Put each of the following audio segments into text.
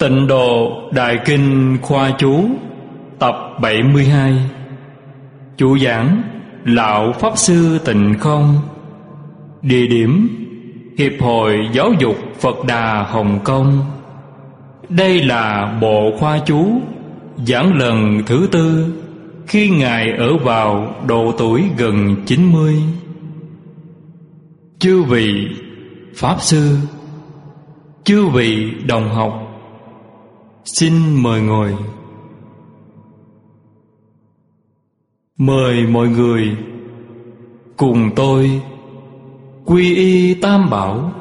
Tịnh độ Đại Kinh Khoa Chú tập 72. Chủ giảng Lão Pháp Sư Tịnh Không. Địa điểm Hiệp hội Giáo dục Phật Đà Hồng Kông. Đây là bộ khoa chú giảng lần thứ 4 khi Ngài ở vào độ tuổi gần 90. Chư vị Pháp Sư, chư vị đồng học, xin mời ngồi. Mời mọi người cùng tôi quy y Tam Bảo.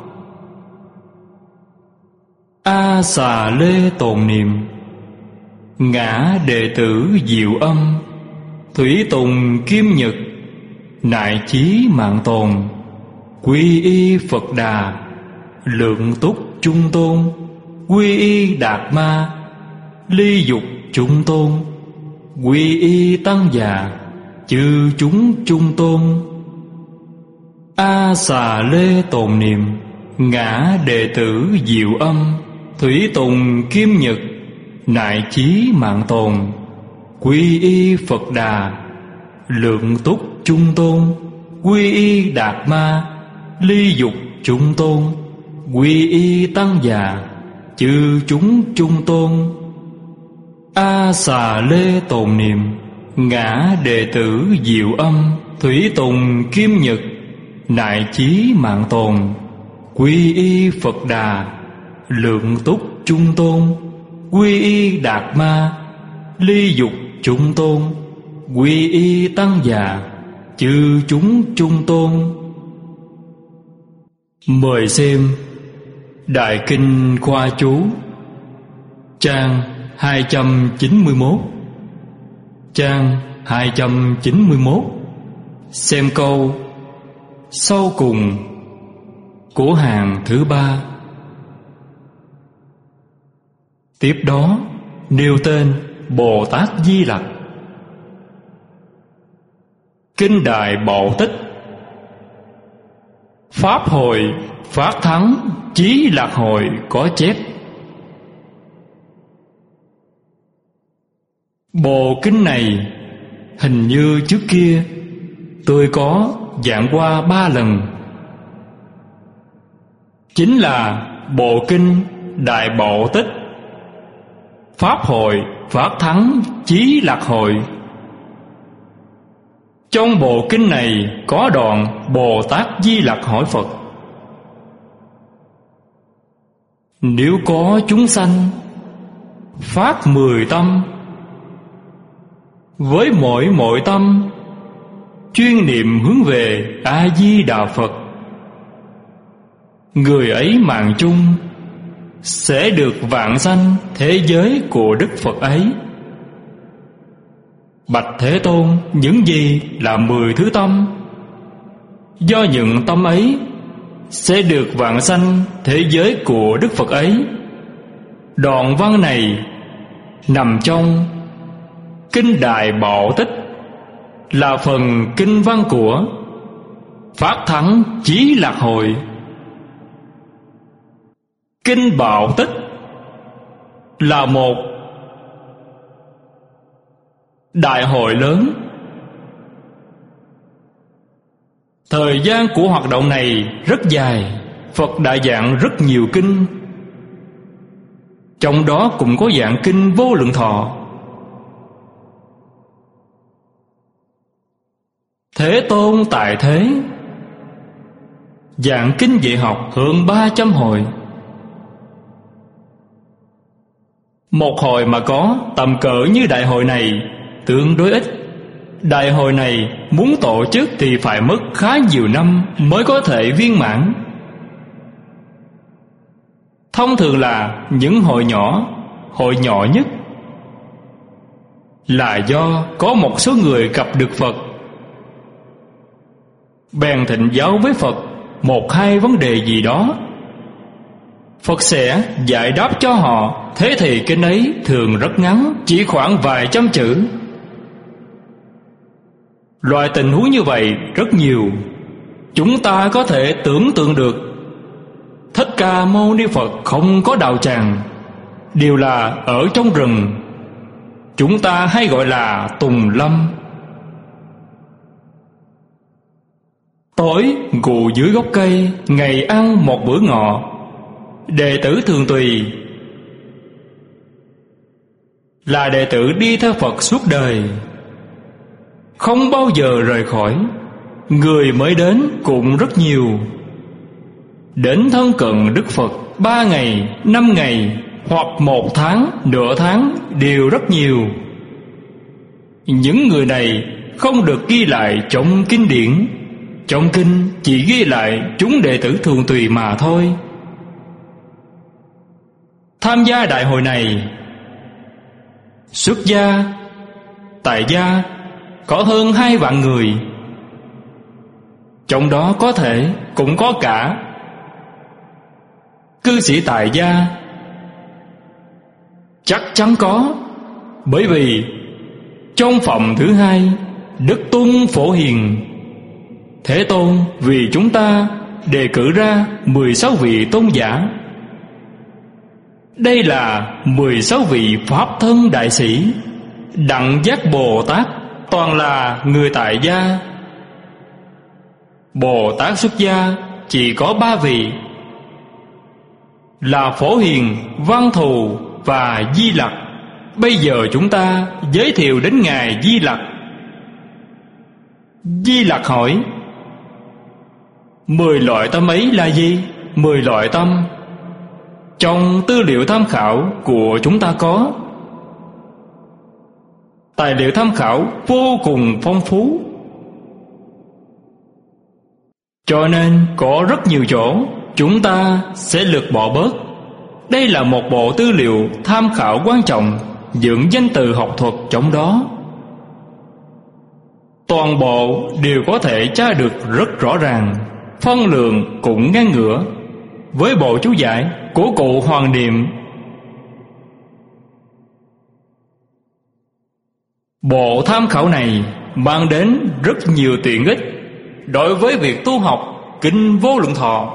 A Xà Lê tồn niệm, ngã đệ tử Diệu Âm, Thủy Tùng Kim Nhật, nại chí mạng tồn. Quy y Phật Đà, lượng túc Trung Tôn. Quy y Đạt Ma, ly dục Trung Tôn. Quy y Tăng Già, chư chúng Trung Tôn. A Xà Lê tồn niệm, ngã đệ tử Diệu Âm, Thủy Tùng Kim Nhật, nại chí mạng tồn. Quy y Phật Đà, lượng túc Trung Tôn. Quy y Đạt Ma, ly dục Trung Tôn. Quy y Tăng Già, chư chúng Trung Tôn. A Xà Lê tồn niệm, ngã đệ tử Diệu Âm, Thủy Tùng Kim Nhật, nại chí mạng tồn. Quy y Phật Đà, lượng túc Trung Tôn. Quy y Đạt Ma, ly dục Trung Tôn. Quy y Tăng Già, chư chúng Trung Tôn. Mời xem Đại Kinh Khoa Chú, trang 291. Trang 291, xem câu sau cùng của hàng thứ 3. Tiếp đó nêu tên Bồ Tát Di Lặc. Kinh Đại Bộ Tích, Pháp Hội Phát Thắng Chí Lạc Hội có chép. Bộ kinh này hình như trước kia tôi có giảng qua 3 lần. Chính là bộ kinh Đại Bộ Tích, Pháp Hội Phát Thắng Chí Lạc Hội. Trong bộ kinh này có đoạn Bồ Tát Di Lặc hỏi Phật: nếu có chúng sanh phát 10 tâm, với mỗi tâm chuyên niệm hướng về A Di Đà Phật, người ấy mạng chung sẽ được vãng sanh thế giới của Đức Phật ấy. Bạch Thế Tôn, những gì là 10 thứ tâm? Do những tâm ấy sẽ được vãng sanh thế giới của Đức Phật ấy. Đoạn văn này nằm trong Kinh Đại Bộ Tích, là phần kinh văn của Phát Thắng Chí Lạc Hội. Kinh Bộ Tích là một đại hội lớn. Thời gian của hoạt động này rất dài. Phật đã giảng rất nhiều kinh, trong đó cũng có giảng kinh Vô Lượng Thọ. Thế Tôn tại thế giảng kinh dạy học hơn 300 hồi. Một hồi mà có tầm cỡ như đại hội này tương đối ít. Đại hội này muốn tổ chức thì phải mất khá nhiều năm mới có thể viên mãn. Thông thường là những hội nhỏ nhất là do có một số người gặp được Phật, bèn thỉnh giáo với Phật 1-2 vấn đề gì đó. Phật sẽ giải đáp cho họ. Thế thì kinh ấy thường rất ngắn, chỉ khoảng vài trăm chữ. Loại tình huống như vậy rất nhiều. Chúng ta có thể tưởng tượng được Thích Ca Mâu Ni Phật không có đạo tràng, đều là ở trong rừng. Chúng ta hay gọi là tùng lâm. Tối ngủ dưới gốc cây, ngày ăn một bữa ngọ. Đệ tử thường tùy là đệ tử đi theo Phật suốt đời, không bao giờ rời khỏi. Người mới đến cũng rất nhiều. Đến thân cận Đức Phật 3 ngày, 5 ngày hoặc 1 tháng, nửa tháng đều rất nhiều. Những người này không được ghi lại trong kinh điển. Trong kinh chỉ ghi lại chúng đệ tử thường tùy mà thôi. Tham gia đại hội này, xuất gia, tại gia có hơn 2 vạn người. Trong đó có thể cũng có cả cư sĩ tại gia. Chắc chắn có, bởi vì trong phẩm thứ 2, Đức Tôn Phổ Hiền Thế Tôn vì chúng ta đề cử ra 16 vị tôn giả. Đây là 16 vị Pháp thân đại sĩ, Đẳng Giác Bồ Tát, toàn là người tại gia. Bồ Tát xuất gia chỉ có 3 vị, là Phổ Hiền, Văn Thù và Di Lặc. Bây giờ chúng ta giới thiệu đến Ngài Di Lặc. Di Lặc hỏi: 10 loại tâm ấy là gì? 10 loại tâm trong tư liệu tham khảo của chúng ta có. Tài liệu tham khảo vô cùng phong phú, cho nên có rất nhiều chỗ chúng ta sẽ lược bỏ bớt. Đây là một bộ tư liệu tham khảo quan trọng, những danh từ học thuật trong đó toàn bộ đều có thể tra được rất rõ ràng, phân lượng cũng ngang ngửa với bộ chú giải của cụ Hoàng Niệm. Bộ tham khảo này mang đến rất nhiều tiện ích đối với việc tu học Kinh Vô Lượng Thọ.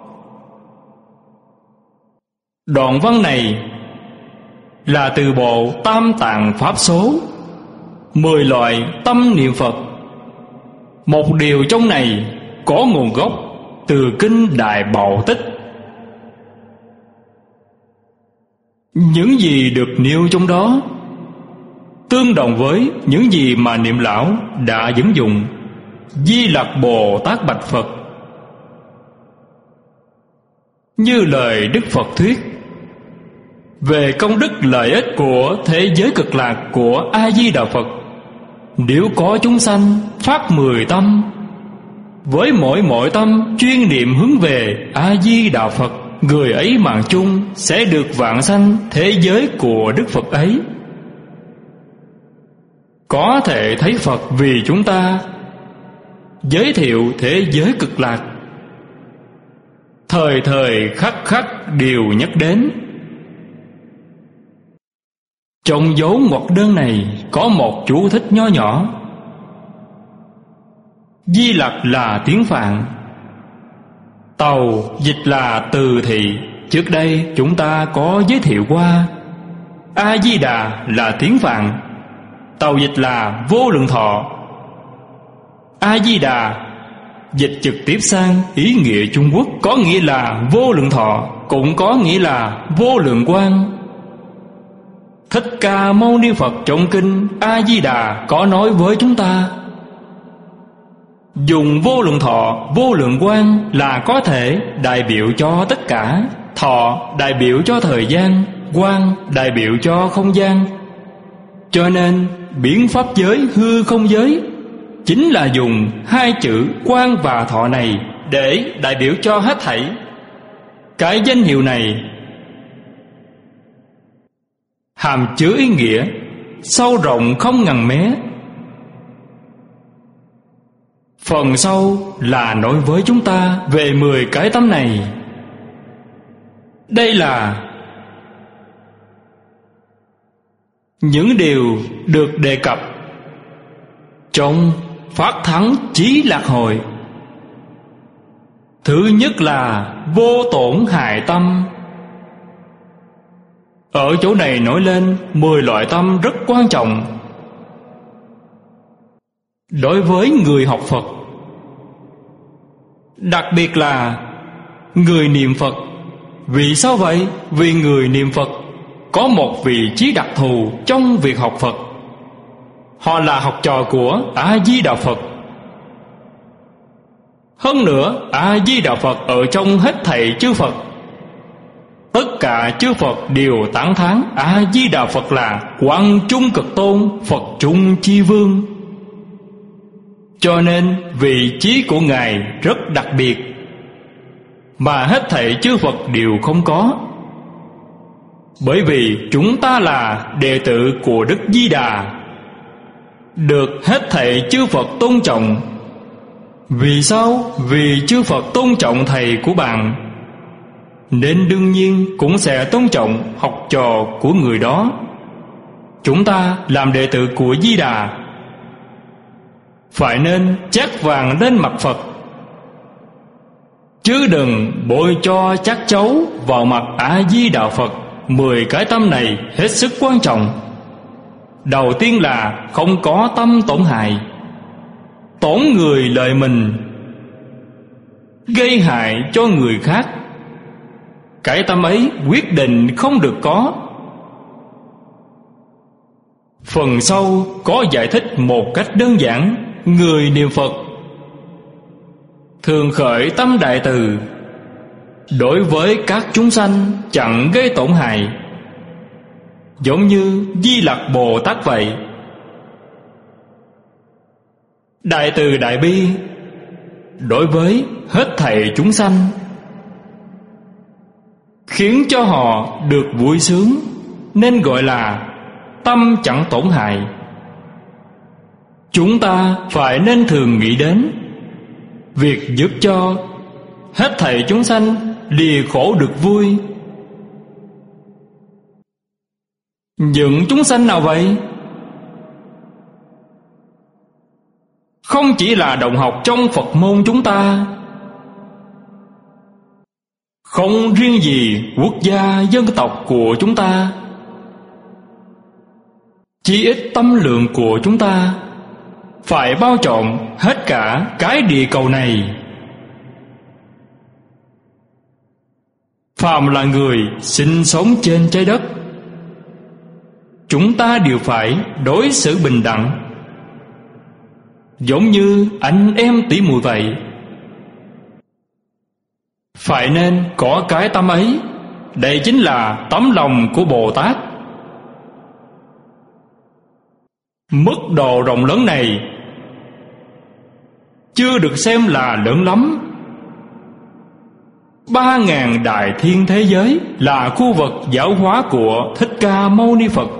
Đoạn văn này là từ bộ Tam Tạng Pháp Số, 10 loại tâm niệm Phật. Một điều trong này có nguồn gốc từ Kinh Đại Bảo Tích. Những gì được nêu trong đó tương đồng với những gì mà Niệm Lão đã dẫn dụng. Di Lặc Bồ Tát bạch Phật: như lời Đức Phật thuyết về công đức lợi ích của thế giới cực lạc của A Di Đà Phật, nếu có chúng sanh phát 10 tâm, với mỗi tâm chuyên niệm hướng về A Di Đà Phật, người ấy mạng chung sẽ được vãng sanh thế giới của Đức Phật ấy. Có thể thấy Phật vì chúng ta giới thiệu thế giới cực lạc, thời thời khắc khắc đều nhắc đến. Trong dấu ngoặc đơn này có một chú thích nho nhỏ. Di Lặc là tiếng Phạn, Tàu dịch là từ thị, trước đây chúng ta có giới thiệu qua. A Di Đà là tiếng Phạn, Tàu dịch là Vô Lượng Thọ. A Di Đà dịch trực tiếp sang ý nghĩa Trung Quốc có nghĩa là vô lượng thọ, cũng có nghĩa là vô lượng quang. Thích Ca Mâu Ni Phật trong kinh A Di Đà có nói với chúng ta, dùng vô lượng thọ, vô lượng quang là có thể đại biểu cho tất cả. Thọ đại biểu cho thời gian, quang đại biểu cho không gian. Cho nên biến pháp giới, hư không giới chính là dùng 2 chữ quang và thọ này để đại biểu cho hết thảy. Cái danh hiệu này hàm chứa ý nghĩa sâu rộng không ngần mé. Phần sau là nói với chúng ta về 10 cái tâm này. Đây là những điều được đề cập trong Phát Thắng Chí Lạc Hội. Thứ nhất là vô tổn hại tâm. Ở chỗ này nổi lên 10 loại tâm rất quan trọng đối với người học Phật. Đặc biệt là người niệm Phật. Vì sao vậy? Vì người niệm Phật có một vị trí đặc thù trong việc học Phật. Họ là học trò của A-di-đà Phật. Hơn nữa, A-di-đà Phật ở trong hết thảy chư Phật. Tất cả chư Phật đều tán thán A-di-đà Phật là Quang Trung Cực Tôn, Phật Trung Chi Vương. Cho nên vị trí của Ngài rất đặc biệt, mà hết thảy chư Phật đều không có. Bởi vì chúng ta là đệ tử của Đức Di Đà, được hết thảy chư Phật tôn trọng. Vì sao? Vì chư Phật tôn trọng thầy của bạn, nên đương nhiên cũng sẽ tôn trọng học trò của người đó. Chúng ta làm đệ tử của Di Đà, phải nên chát vàng lên mặt Phật, chứ đừng bôi cho chát chấu vào mặt A-di-đà Phật. 10 cái tâm này hết sức quan trọng. Đầu tiên là không có tâm tổn hại, tổn người lợi mình, gây hại cho người khác. Cái tâm ấy quyết định không được có. Phần sau có giải thích một cách đơn giản. Người niệm Phật thường khởi tâm đại từ, đối với các chúng sanh chẳng gây tổn hại, giống như Di Lặc Bồ Tát vậy. Đại từ đại bi đối với hết thảy chúng sanh, khiến cho họ được vui sướng, nên gọi là tâm chẳng tổn hại. Chúng ta phải nên thường nghĩ đến việc giúp cho hết thảy chúng sanh lìa khổ được vui. Những chúng sanh nào vậy? Không chỉ là đồng học trong Phật môn chúng ta, không riêng gì quốc gia dân tộc của chúng ta, chí ít tâm lượng của chúng ta phải bao trọn hết cả cái địa cầu này. Phàm là người sinh sống trên trái đất, chúng ta đều phải đối xử bình đẳng, giống như anh em tỷ muội vậy. Phải nên có cái tâm ấy. Đây chính là tấm lòng của Bồ Tát. Mức độ rộng lớn này chưa được xem là lớn lắm. 3.000 đại thiên thế giới là khu vực giáo hóa của Thích Ca Mâu Ni Phật.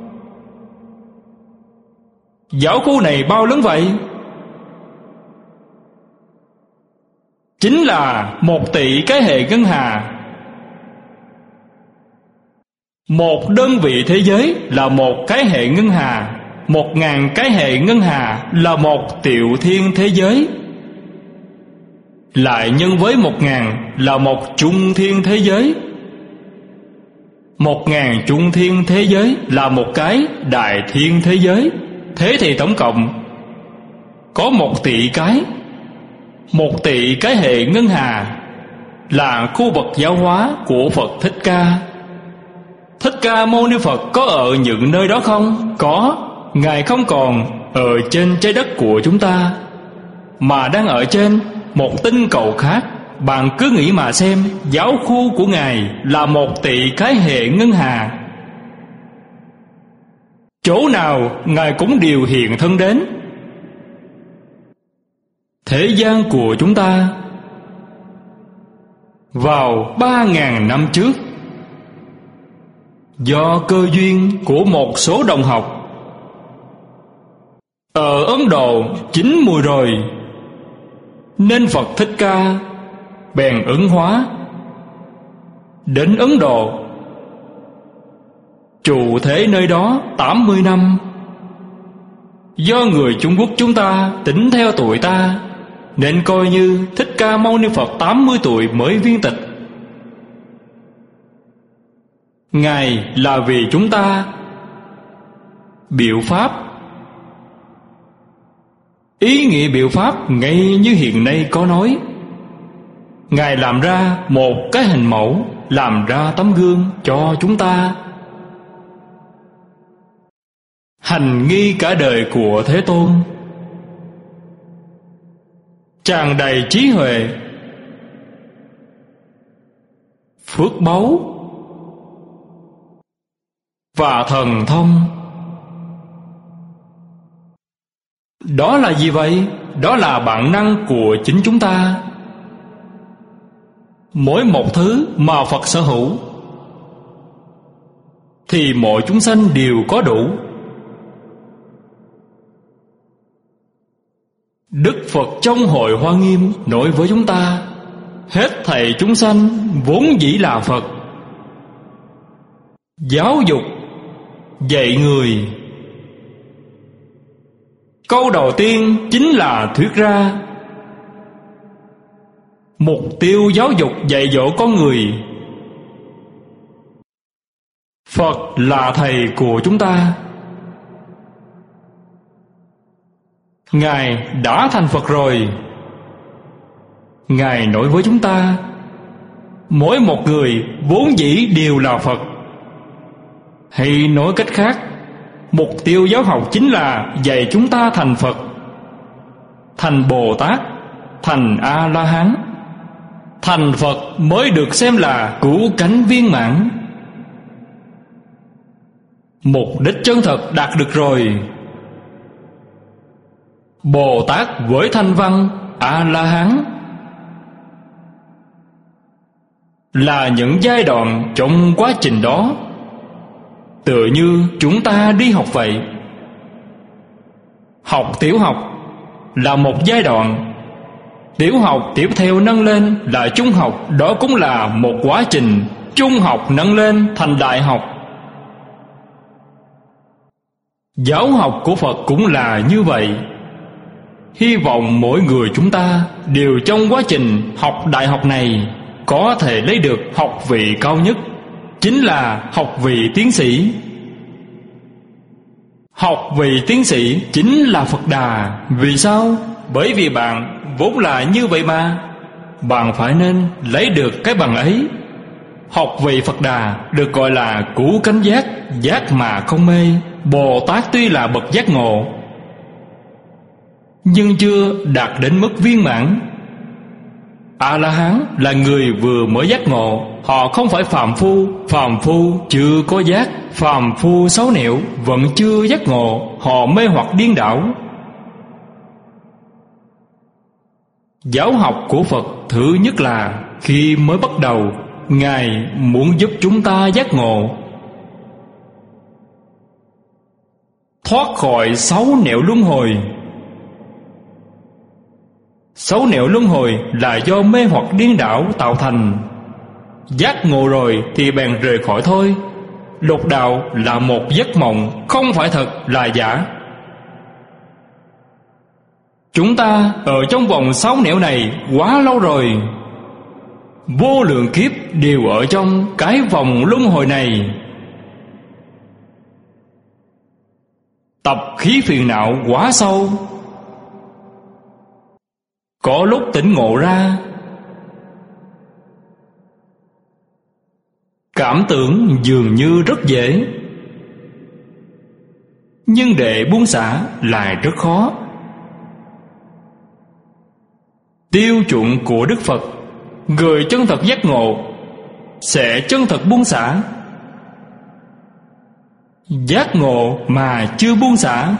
Giáo khu này bao lớn vậy? Chính là 1 tỷ cái hệ ngân hà. Một đơn vị thế giới là 1 cái hệ ngân hà. 1.000 cái hệ ngân hà là 1 triệu thiên thế giới. Lại nhân với 1.000 là 1 trung thiên thế giới. 1.000 trung thiên thế giới là 1 cái đại thiên thế giới. Thế thì tổng cộng có 1 tỷ cái. 1 tỷ cái hệ ngân hà là khu vực giáo hóa của Phật Thích Ca. Thích Ca Mâu Ni Phật có ở những nơi đó không? Có. Ngài không còn ở trên trái đất của chúng ta, mà đang ở trên một tinh cầu khác. Bạn cứ nghĩ mà xem, giáo khu của Ngài là 1 tỷ cái hệ ngân hà. Chỗ nào Ngài cũng đều hiện thân đến. Thế gian của chúng ta vào 3.000 năm trước, do cơ duyên của một số đồng học ở Ấn Độ chín mùi rồi, nên Phật Thích Ca bèn ứng hóa đến Ấn Độ, trụ thế nơi đó 80 năm. Do người Trung Quốc chúng ta tính theo tuổi ta, nên coi như Thích Ca Mâu Ni Phật 80 tuổi mới viên tịch. Ngài là vì chúng ta. Biểu pháp. Ý nghĩa biểu pháp ngay như hiện nay có nói. Ngài làm ra một cái hình mẫu, làm ra tấm gương cho chúng ta. Hành nghi cả đời của Thế Tôn, tràn đầy trí huệ, phước báu và thần thông. Đó là gì vậy? Đó là bản năng của chính chúng ta. Mỗi một thứ mà Phật sở hữu thì mọi chúng sanh đều có đủ. Đức Phật trong hội Hoa Nghiêm nói với chúng ta: hết thảy chúng sanh vốn dĩ là Phật. Giáo dục, dạy người. Câu đầu tiên chính là thuyết ra mục tiêu giáo dục dạy dỗ con người. Phật là thầy của chúng ta. Ngài đã thành Phật rồi. Ngài nói với chúng ta: mỗi một người vốn dĩ đều là Phật. Hay nói cách khác, mục tiêu giáo học chính là dạy chúng ta thành Phật, thành Bồ Tát, thành A-la-hán. Thành Phật mới được xem là cứu cánh viên mãn. Mục đích chân thật đạt được rồi. Bồ Tát với thanh văn, A-la-hán là những giai đoạn trong quá trình đó, tựa như chúng ta đi học vậy. Học tiểu học là một giai đoạn, tiểu học tiếp theo nâng lên là trung học, đó cũng là một quá trình. Trung học nâng lên thành đại học. Giáo học của Phật cũng là như vậy. Hy vọng mỗi người chúng ta đều trong quá trình học đại học này có thể lấy được học vị cao nhất, chính là học vị tiến sĩ. Học vị tiến sĩ chính là Phật Đà. Vì sao? Bởi vì bạn vốn là như vậy mà. Bạn phải nên lấy được cái bằng ấy. Học vị Phật Đà được gọi là cứu cánh giác, giác mà không mê. Bồ Tát tuy là bậc giác ngộ, nhưng chưa đạt đến mức viên mãn. A-la-hán là người vừa mới giác ngộ. Họ không phải phàm phu. Phàm phu chưa có giác. Phàm phu xấu nẻo vẫn chưa giác ngộ. Họ mê hoặc điên đảo. Giáo học của Phật thứ nhất là khi mới bắt đầu, Ngài muốn giúp chúng ta giác ngộ, thoát khỏi sáu nẻo luân hồi. Sáu nẻo luân hồi là do mê hoặc điên đảo tạo thành. Giác ngộ rồi thì bèn rời khỏi thôi. Lục đạo là một giấc mộng, không phải thật, là giả. Chúng ta ở trong vòng sáu nẻo này quá lâu rồi. Vô lượng kiếp đều ở trong cái vòng luân hồi này. Tập khí phiền não quá sâu. Có lúc tỉnh ngộ ra, cảm tưởng dường như rất dễ, nhưng để buông xả lại rất khó. Tiêu chuẩn của Đức Phật, người chân thật giác ngộ sẽ chân thật buông xả. Giác ngộ mà chưa buông xả,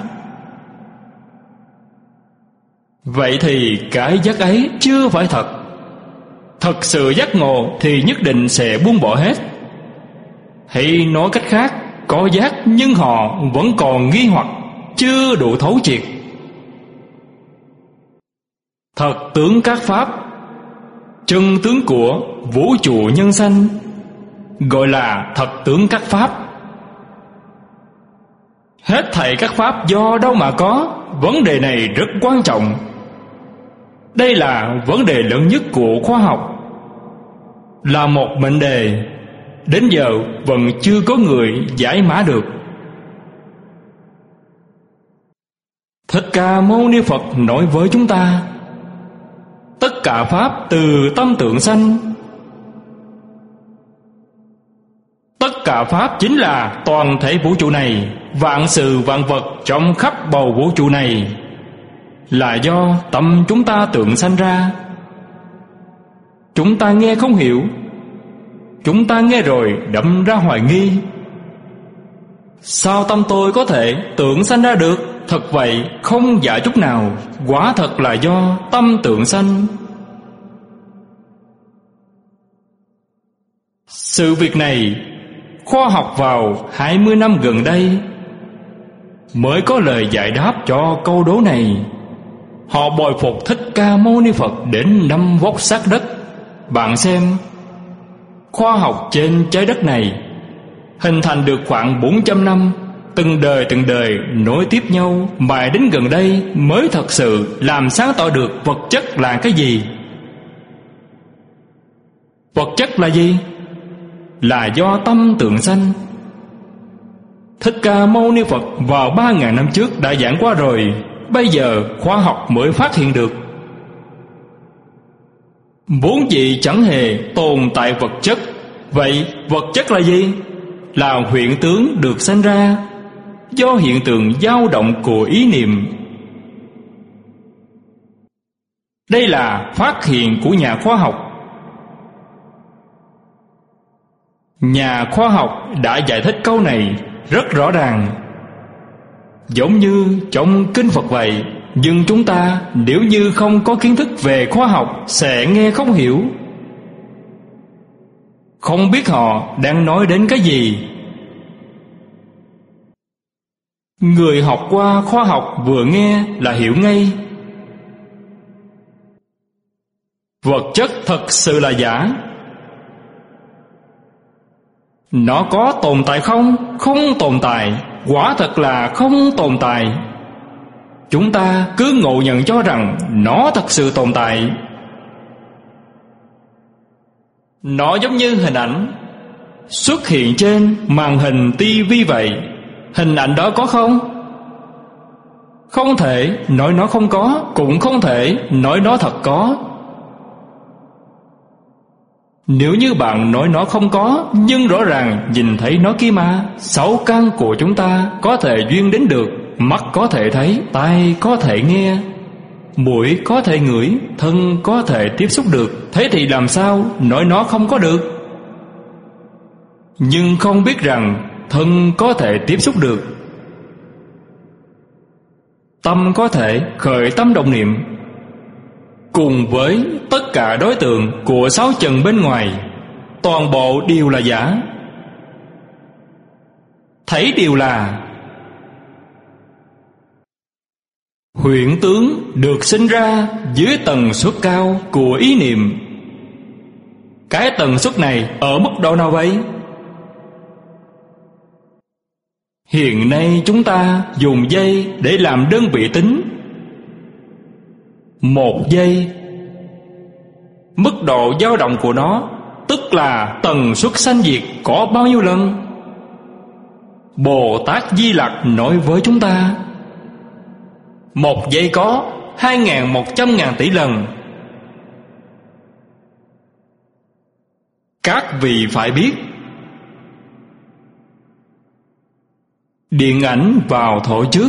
vậy thì cái giác ấy chưa phải thật. Thật sự giác ngộ thì nhất định sẽ buông bỏ hết. Hay nói cách khác, có giác nhưng họ vẫn còn nghi hoặc, chưa đủ thấu triệt. Thật tướng các pháp, chân tướng của vũ trụ nhân sanh, gọi là thật tướng các pháp. Hết thảy các pháp do đâu mà có? Vấn đề này rất quan trọng. Đây là vấn đề lớn nhất của khoa học, là một mệnh đề. đến giờ vẫn chưa có người giải mã được. Thích Ca Mâu Ni Phật nói với chúng ta: tất cả pháp từ tâm tượng sanh. Tất cả pháp chính là toàn thể vũ trụ này, vạn sự vạn vật trong khắp bầu vũ trụ này là do tâm chúng ta tượng sanh ra. Chúng ta nghe không hiểu, chúng ta nghe rồi đâm ra hoài nghi: sao tâm tôi có thể tượng sanh ra được? Thật vậy, không giả chút nào, quả thật là do tâm tượng sanh. Sự việc này khoa học vào 20 năm gần đây mới có lời giải đáp cho câu đố này. Họ bồi phục Thích Ca Mâu Ni Phật đến 5 vóc sát đất. Bạn xem, khoa học trên trái đất này hình thành được khoảng 400 năm, từng đời nối tiếp nhau, mà đến gần đây mới thật sự làm sáng tỏ được vật chất là cái gì. Vật chất là gì? Là do tâm tượng sanh. Thích Ca Mâu Ni Phật vào 3.000 năm trước đã giảng qua rồi, bây giờ khoa học mới phát hiện được. Vốn dĩ chẳng hề tồn tại vật chất. Vậy vật chất là gì? Là hiện tướng được sanh ra do hiện tượng dao động của ý niệm. Đây là phát hiện của nhà khoa học. Nhà khoa học đã giải thích câu này rất rõ ràng, giống như trong kinh Phật vậy. Nhưng chúng ta nếu như không có kiến thức về khoa học sẽ nghe không hiểu, không biết họ đang nói đến cái gì. Người học qua khoa học vừa nghe là hiểu ngay. Vật chất thật sự là giả. Nó có tồn tại không? Không tồn tại. Quả thật là không tồn tại. Chúng ta cứ ngộ nhận cho rằng nó thật sự tồn tại. Nó giống như hình ảnh xuất hiện trên màn hình tivi vậy. Hình ảnh đó có không? Không thể nói nó không có, cũng không thể nói nó thật có. Nếu như bạn nói nó không có, nhưng rõ ràng nhìn thấy nó kia mà. 6 căn của chúng ta có thể duyên đến được. Mắt có thể thấy, tai có thể nghe, mũi có thể ngửi, thân có thể tiếp xúc được. Thế thì làm sao nói nó không có được? Nhưng không biết rằng thân có thể tiếp xúc được, tâm có thể khởi tâm động niệm, cùng với tất cả đối tượng của 6 trần bên ngoài, toàn bộ đều là giả. Thấy đều là huyễn tướng được sinh ra dưới tần suất cao của ý niệm. Cái tần suất này ở mức độ nào vậy? Hiện nay chúng ta dùng giây để làm đơn vị tính. 1 giây, mức độ dao động của nó tức là tần suất sanh diệt có bao nhiêu lần? Bồ Tát Di Lặc nói với chúng ta 1 giây có 2.100.000 tỷ lần. Các vị phải biết, điện ảnh vào thổi trước.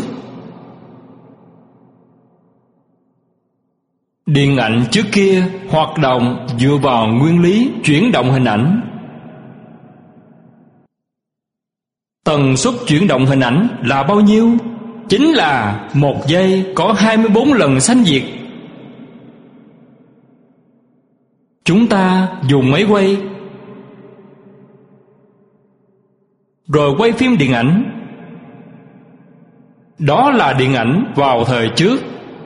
Điện ảnh trước kia hoạt động dựa vào nguyên lý chuyển động hình ảnh. Tần suất chuyển động hình ảnh là bao nhiêu? Chính là 1 giây có 24 lần sanh diệt. Chúng ta dùng máy quay, rồi quay phim điện ảnh. Đó là điện ảnh vào thời trước.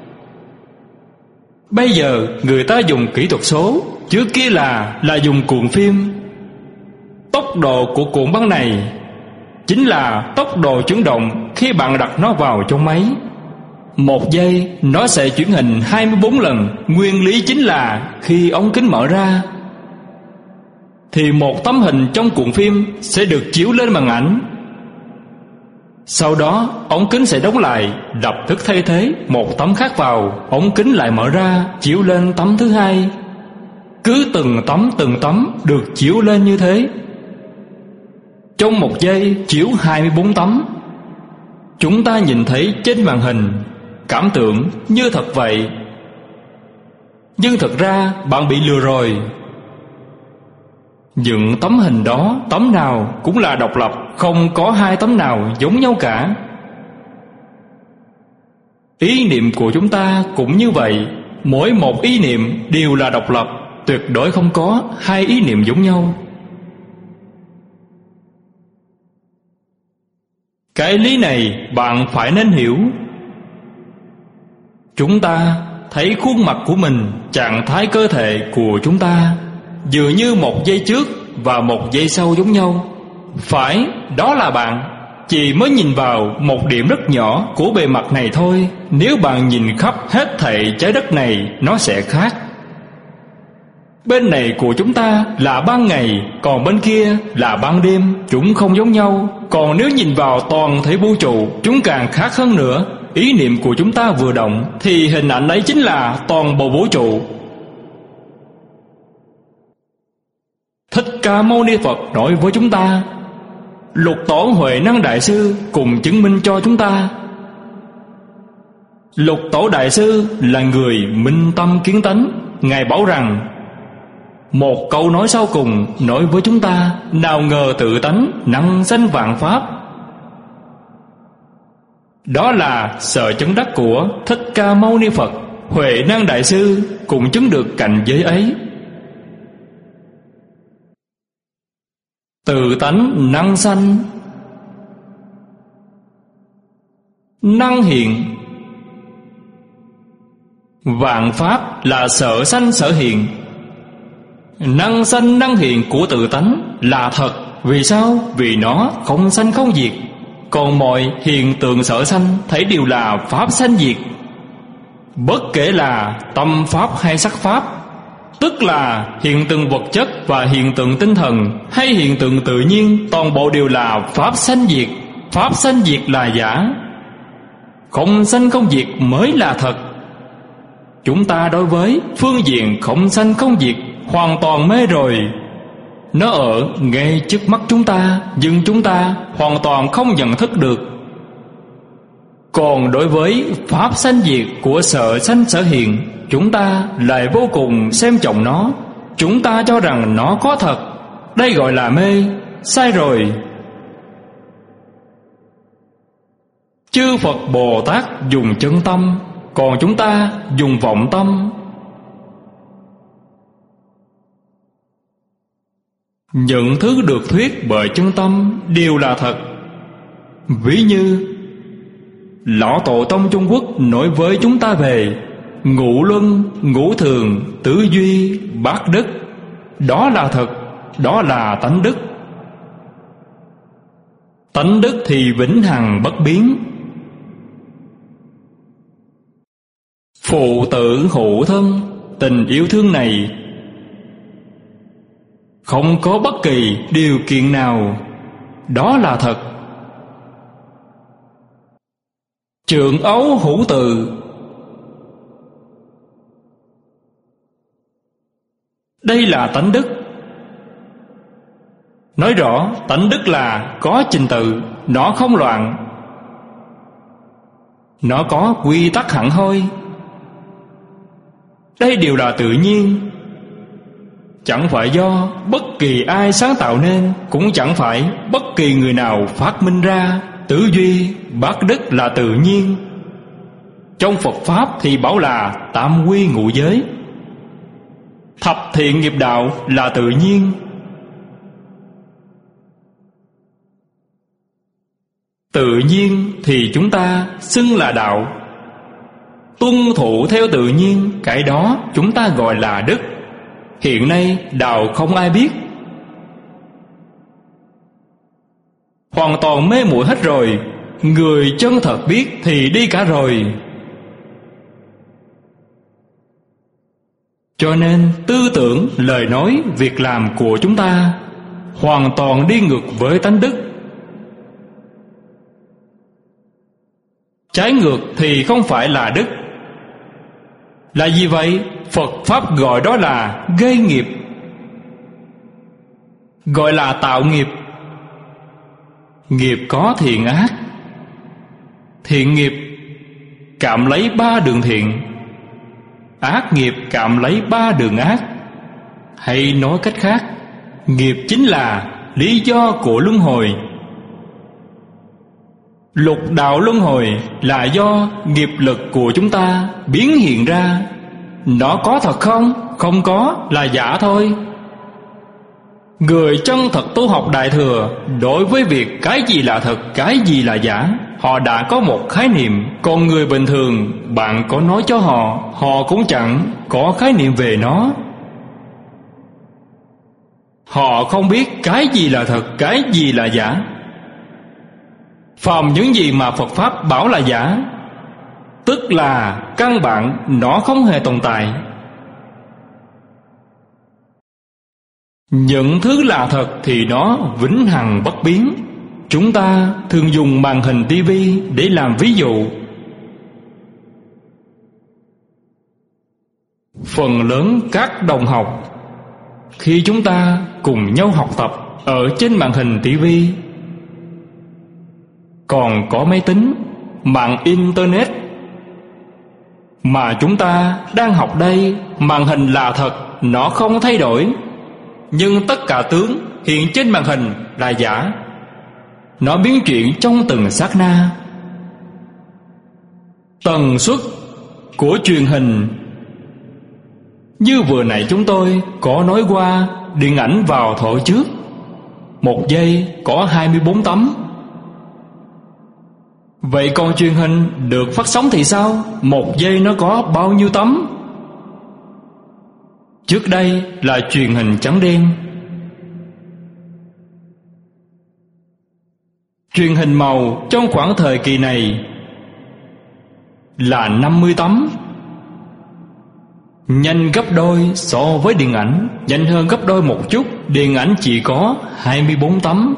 Bây giờ người ta dùng kỹ thuật số. Trước kia là dùng cuộn phim. Tốc độ của cuộn băng này chính là tốc độ chuyển động khi bạn đặt nó vào trong máy. 1 giây nó sẽ chuyển hình 24 lần. Nguyên lý chính là khi ống kính mở ra, thì một tấm hình trong cuộn phim sẽ được chiếu lên màn ảnh. Sau đó ống kính sẽ đóng lại, lập tức thay thế một tấm khác vào, ống kính lại mở ra, chiếu lên tấm thứ hai. Cứ từng tấm được chiếu lên như thế. Trong một giây chiếu 24 tấm. Chúng ta nhìn thấy trên màn hình, cảm tưởng như thật vậy. Nhưng thật ra bạn bị lừa rồi. Những tấm hình đó, tấm nào cũng là độc lập, không có hai tấm nào giống nhau cả. Ý niệm của chúng ta cũng như vậy. Mỗi một ý niệm đều là độc lập, tuyệt đối không có hai ý niệm giống nhau. Cái lý này bạn phải nên hiểu. Chúng ta thấy khuôn mặt của mình, trạng thái cơ thể của chúng ta dường như một giây trước và một giây sau giống nhau. Phải, đó là bạn. Chỉ mới nhìn vào một điểm rất nhỏ của bề mặt này thôi. Nếu bạn nhìn khắp hết thảy trái đất này, nó sẽ khác. Bên này của chúng ta là ban ngày, còn bên kia là ban đêm. Chúng không giống nhau. Còn nếu nhìn vào toàn thể vũ trụ, chúng càng khác hơn nữa. Ý niệm của chúng ta vừa động thì hình ảnh ấy chính là toàn bộ vũ trụ. Thích Ca Mâu Ni Phật nói với chúng ta, Lục Tổ Huệ Năng Đại Sư cùng chứng minh cho chúng ta. Lục Tổ Đại Sư là người minh tâm kiến tánh. Ngài bảo rằng, một câu nói sau cùng nói với chúng ta, nào ngờ tự tánh năng sanh vạn pháp. Đó là sở chứng đắc của Thích Ca Mâu Ni Phật. Huệ Năng Đại Sư cũng chứng được cảnh giới ấy. Tự tánh năng sanh, năng hiện. Vạn pháp là sở sanh sở hiện. Năng sanh năng hiện của tự tánh là thật. Vì sao? Vì nó không sanh không diệt. Còn mọi hiện tượng sở sanh thấy đều là pháp sanh diệt. Bất kể là tâm pháp hay sắc pháp, tức là hiện tượng vật chất và hiện tượng tinh thần hay hiện tượng tự nhiên, toàn bộ đều là pháp sanh diệt. Pháp sanh diệt là giả, không sanh không diệt mới là thật. Chúng ta đối với phương diện không sanh không diệt hoàn toàn mê rồi. Nó ở ngay trước mắt chúng ta, nhưng chúng ta hoàn toàn không nhận thức được. Còn đối với pháp sanh diệt của sở sanh sở hiện, chúng ta lại vô cùng xem trọng nó. Chúng ta cho rằng nó có thật. Đây gọi là mê. Sai rồi. Chư Phật Bồ Tát dùng chân tâm, còn chúng ta dùng vọng tâm. Những thứ được thuyết bởi chân tâm đều là thật. Ví như Lão Tổ Tông Trung Quốc nói với chúng ta về ngũ luân, ngũ thường, tứ duy, bát đức. Đó là thật, đó là tánh đức. Tánh đức thì vĩnh hằng bất biến. Phụ tử hữu thân, tình yêu thương này không có bất kỳ điều kiện nào. Đó là thật. Trượng ấu hữu từ, đây là tánh đức. Nói rõ tánh đức là có trình tự, nó không loạn, nó có quy tắc hẳn hoi. Đây đều là tự nhiên, chẳng phải do bất kỳ ai sáng tạo nên, cũng chẳng phải bất kỳ người nào phát minh ra. Tứ duy, bát đức là tự nhiên. Trong Phật Pháp thì bảo là tam quy ngũ giới. Thập thiện nghiệp đạo là tự nhiên. Tự nhiên thì chúng ta xưng là đạo. Tuân thủ theo tự nhiên, cái đó chúng ta gọi là đức. Hiện nay đạo không ai biết, hoàn toàn mê muội hết rồi. Người chân thật biết thì đi cả rồi. Cho nên tư tưởng, lời nói, việc làm của chúng ta hoàn toàn đi ngược với tánh đức. Trái ngược thì không phải là đức. Là gì vậy? Phật Pháp gọi đó là gây nghiệp, gọi là tạo nghiệp. Nghiệp có thiện ác. Thiện nghiệp cạm lấy 3 đường thiện, ác nghiệp cạm lấy 3 đường ác. Hay nói cách khác, nghiệp chính là lý do của luân hồi. Lục đạo luân hồi là do nghiệp lực của chúng ta biến hiện ra. Nó có thật không? Không có, là giả thôi. Người chân thật tu học Đại Thừa, đối với việc cái gì là thật, cái gì là giả, họ đã có một khái niệm. Còn người bình thường, bạn có nói cho họ, họ cũng chẳng có khái niệm về nó. Họ không biết cái gì là thật, cái gì là giả. Phàm những gì mà Phật Pháp bảo là giả, tức là căn bản nó không hề tồn tại. Những thứ là thật thì nó vĩnh hằng bất biến. Chúng ta thường dùng màn hình tivi để làm ví dụ. Phần lớn các đồng học, khi chúng ta cùng nhau học tập ở trên màn hình tivi, còn có máy tính, mạng internet, mà chúng ta đang học đây, màn hình là thật, nó không thay đổi. Nhưng tất cả tướng hiện trên màn hình là giả. Nó biến chuyển trong từng sát na. Tần suất của truyền hình, như vừa nãy chúng tôi có nói qua điện ảnh vào thổi trước, 1 giây có 24 tấm. Vậy còn truyền hình được phát sóng thì sao? 1 giây nó có bao nhiêu tấm? Trước đây là truyền hình trắng đen. Truyền hình màu trong khoảng thời kỳ này là 50 tấm. Nhanh gấp đôi so với điện ảnh, nhanh hơn gấp đôi một chút. Điện ảnh chỉ có 24 tấm,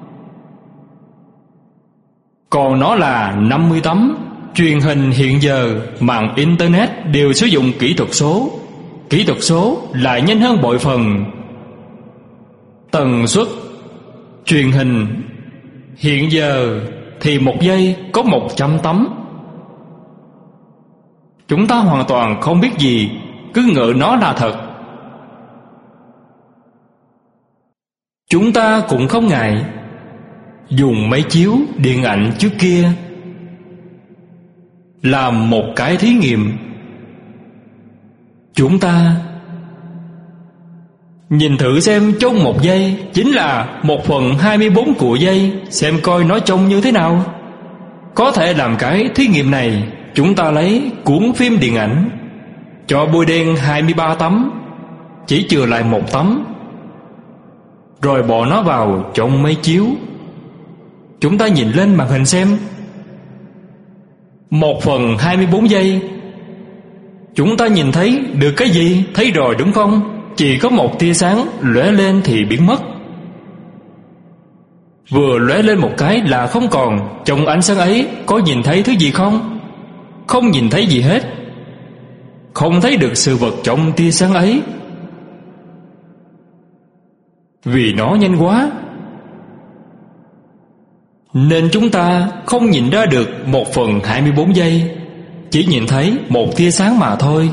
còn nó là 50 tấm. Truyền hình hiện giờ, mạng internet đều sử dụng kỹ thuật số. Kỹ thuật số lại nhanh hơn bội phần. Tần suất truyền hình hiện giờ thì 1 giây có 100 tấm. Chúng ta hoàn toàn không biết gì, cứ ngỡ nó là thật. Chúng ta cũng không ngại dùng máy chiếu điện ảnh trước kia làm một cái thí nghiệm. Chúng ta nhìn thử xem trong 1 giây chính là 1/24 của giây, xem coi nó trông như thế nào. Có thể làm cái thí nghiệm này. Chúng ta lấy cuốn phim điện ảnh, cho bôi đen 23 tấm, chỉ chừa lại 1 tấm, rồi bỏ nó vào trong máy chiếu. Chúng ta nhìn lên màn hình xem. 1/24 giây, chúng ta nhìn thấy được cái gì? Thấy rồi đúng không? Chỉ có một tia sáng lóe lên thì biến mất. Vừa lóe lên một cái là không còn. Trong ánh sáng ấy có nhìn thấy thứ gì không? Không nhìn thấy gì hết. Không thấy được sự vật trong tia sáng ấy, vì nó nhanh quá, nên chúng ta không nhìn ra được 1/24 giây, chỉ nhìn thấy một tia sáng mà thôi.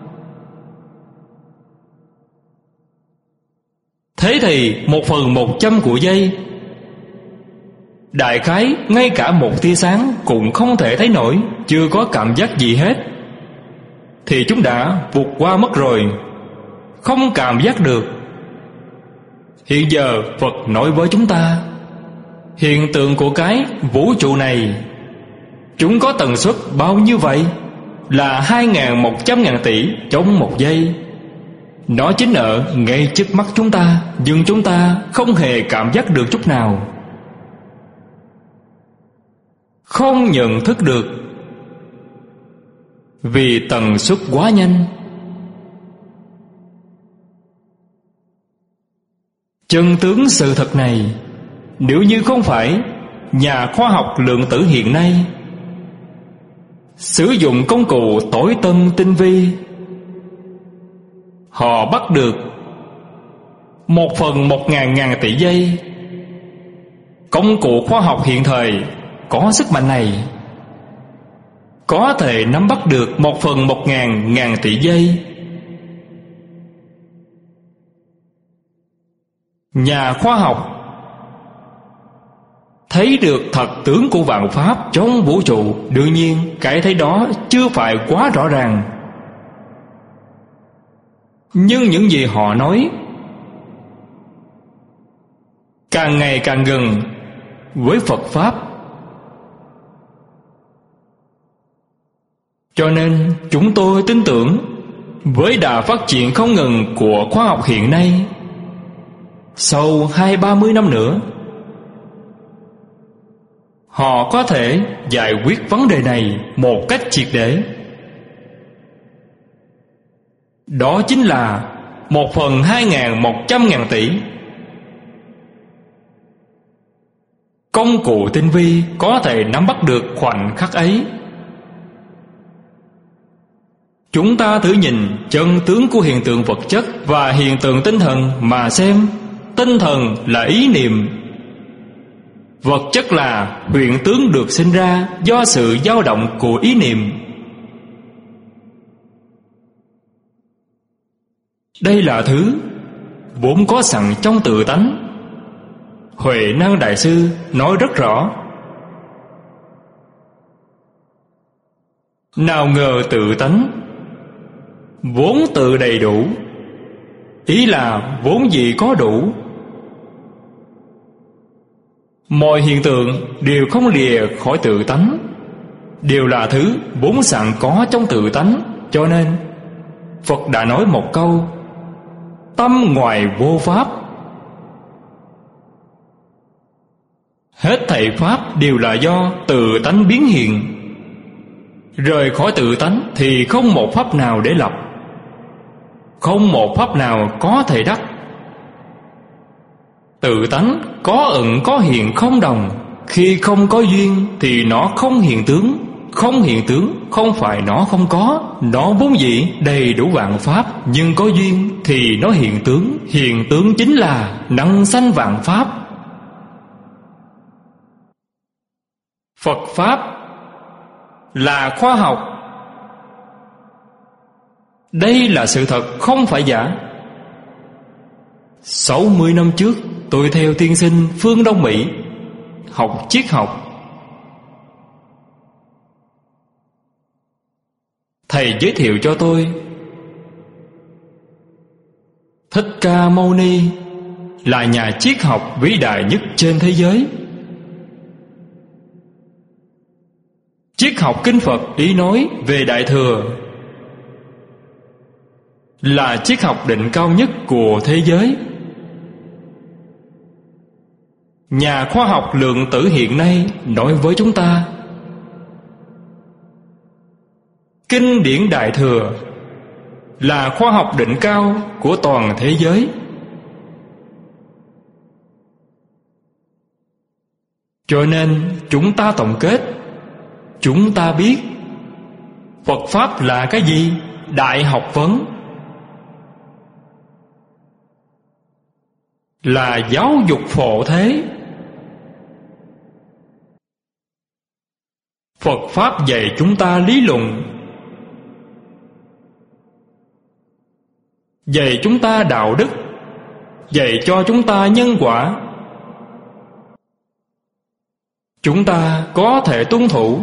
Thế thì 1/100 của giây, đại khái ngay cả một tia sáng cũng không thể thấy nổi, chưa có cảm giác gì hết, thì chúng đã vụt qua mất rồi, không cảm giác được. Hiện giờ Phật nói với chúng ta, hiện tượng của cái vũ trụ này, chúng có tần suất bao nhiêu vậy? Là 2.100.000 tỷ trong 1 giây. Nó chính ở ngay trước mắt chúng ta, nhưng chúng ta không hề cảm giác được chút nào, không nhận thức được, vì tần suất quá nhanh. Chân tướng sự thật này, nếu như không phải nhà khoa học lượng tử hiện nay sử dụng công cụ tối tân tinh vi, họ bắt được 1/1000 tỷ giây. Công cụ khoa học hiện thời có sức mạnh này, có thể nắm bắt được 1/1000 tỷ giây. Nhà khoa học thấy được thật tướng của vạn pháp trong vũ trụ. Đương nhiên cái thấy đó chưa phải quá rõ ràng, nhưng những gì họ nói càng ngày càng gần với Phật Pháp. Cho nên chúng tôi tin tưởng với đà phát triển không ngừng của khoa học hiện nay, sau 20-30 năm nữa, họ có thể giải quyết vấn đề này một cách triệt để. Đó chính là 1/2100.000 tỷ. Công cụ tinh vi có thể nắm bắt được khoảnh khắc ấy. Chúng ta thử nhìn chân tướng của hiện tượng vật chất và hiện tượng tinh thần mà xem. Tinh thần là ý niệm, vật chất là hiện tướng được sinh ra do sự dao động của ý niệm. Đây là thứ vốn có sẵn trong tự tánh. Huệ Năng Đại Sư nói rất rõ. Nào ngờ tự tánh vốn tự đầy đủ, ý là vốn gì có đủ. Mọi hiện tượng đều không lìa khỏi tự tánh, đều là thứ vốn sẵn có trong tự tánh. Cho nên Phật đã nói một câu: tâm ngoài vô pháp. Hết thảy pháp đều là do tự tánh biến hiện. Rời khỏi tự tánh thì không một pháp nào để lập, không một pháp nào có thể đắc. Tự tánh có ẩn có hiện không đồng. Khi không có duyên thì nó không hiện tướng. Không hiện tướng không phải nó không có. Nó vốn dĩ đầy đủ vạn pháp, nhưng có duyên thì nó hiện tướng. Hiện tướng chính là năng sanh vạn pháp. Phật Pháp là khoa học. Đây là sự thật, không phải giả. 60 năm trước, tôi theo tiên sinh phương Đông Mỹ học triết học. Thầy giới thiệu cho tôi Thích Ca Mâu Ni là nhà triết học vĩ đại nhất trên thế giới. Triết học kinh Phật ý nói về Đại Thừa là triết học đỉnh cao nhất của thế giới. Nhà khoa học lượng tử hiện nay nói với chúng ta kinh điển Đại Thừa là khoa học đỉnh cao của toàn thế giới. Cho nên chúng ta tổng kết, chúng ta biết Phật Pháp là cái gì? Đại học vấn, là giáo dục phổ thế. Phật Pháp dạy chúng ta lý luận, dạy chúng ta đạo đức, dạy cho chúng ta nhân quả. Chúng ta có thể tuân thủ,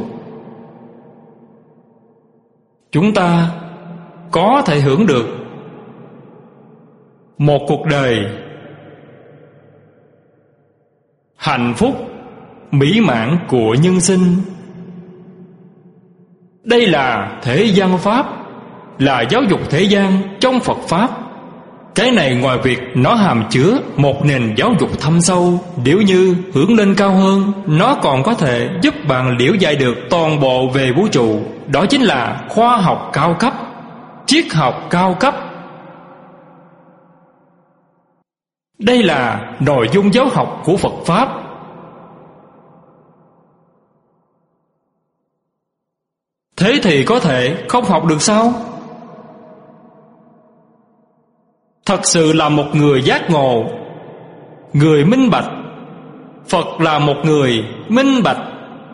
chúng ta có thể hưởng được một cuộc đời hạnh phúc mỹ mãn của nhân sinh. Đây là thế gian Pháp, là giáo dục thế gian trong Phật Pháp. Cái này ngoài việc nó hàm chứa một nền giáo dục thâm sâu, nếu như hướng lên cao hơn, nó còn có thể giúp bạn liễu giải được toàn bộ về vũ trụ. Đó chính là khoa học cao cấp, triết học cao cấp. Đây là nội dung giáo học của Phật Pháp. Thế thì có thể không học được sao? Thật sự là một người giác ngộ, người minh bạch. Phật là một người minh bạch.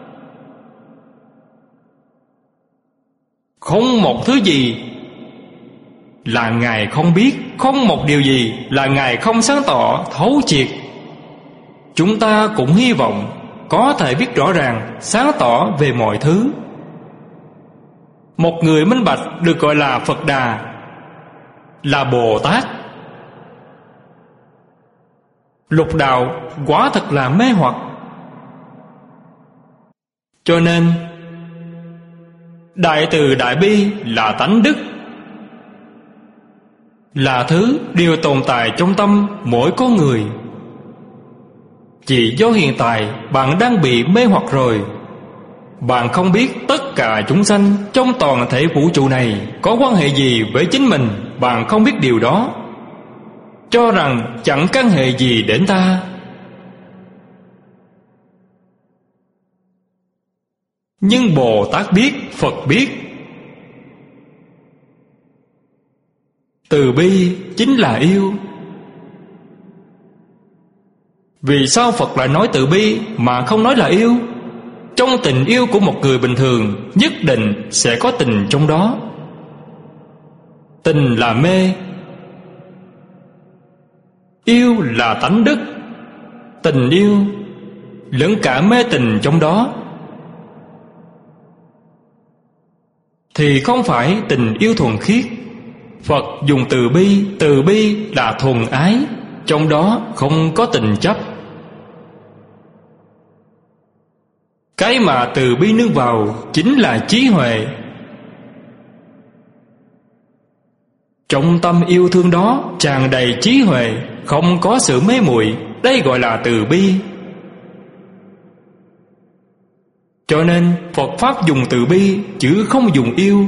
Không một thứ gì là Ngài không biết, không một điều gì là Ngài không sáng tỏ thấu triệt. Chúng ta cũng hy vọng có thể biết rõ ràng, sáng tỏ về mọi thứ. Một người minh bạch được gọi là Phật Đà, là Bồ Tát. Lục đạo quả thật là mê hoặc. Cho nên đại từ đại bi là tánh đức, là thứ đều tồn tại trong tâm mỗi con người. Chỉ do hiện tại bạn đang bị mê hoặc rồi. Bạn không biết tất cả chúng sanh trong toàn thể vũ trụ này có quan hệ gì với chính mình. Bạn không biết điều đó, cho rằng chẳng căn hệ gì đến ta. Nhưng Bồ Tát biết, Phật biết. Từ bi chính là yêu. Vì sao Phật lại nói từ bi mà không nói là yêu? Trong tình yêu của một người bình thường nhất định sẽ có tình trong đó. Tình là mê, yêu là tánh đức. Tình yêu lẫn cả mê tình trong đó, thì không phải tình yêu thuần khiết. Phật dùng từ bi là thuần ái, trong đó không có tình chấp. Cái mà từ bi nương vào chính là trí huệ. Trong tâm yêu thương đó tràn đầy trí huệ, không có sự mê muội. Đây gọi là từ bi. Cho nên Phật Pháp dùng từ bi chứ không dùng yêu.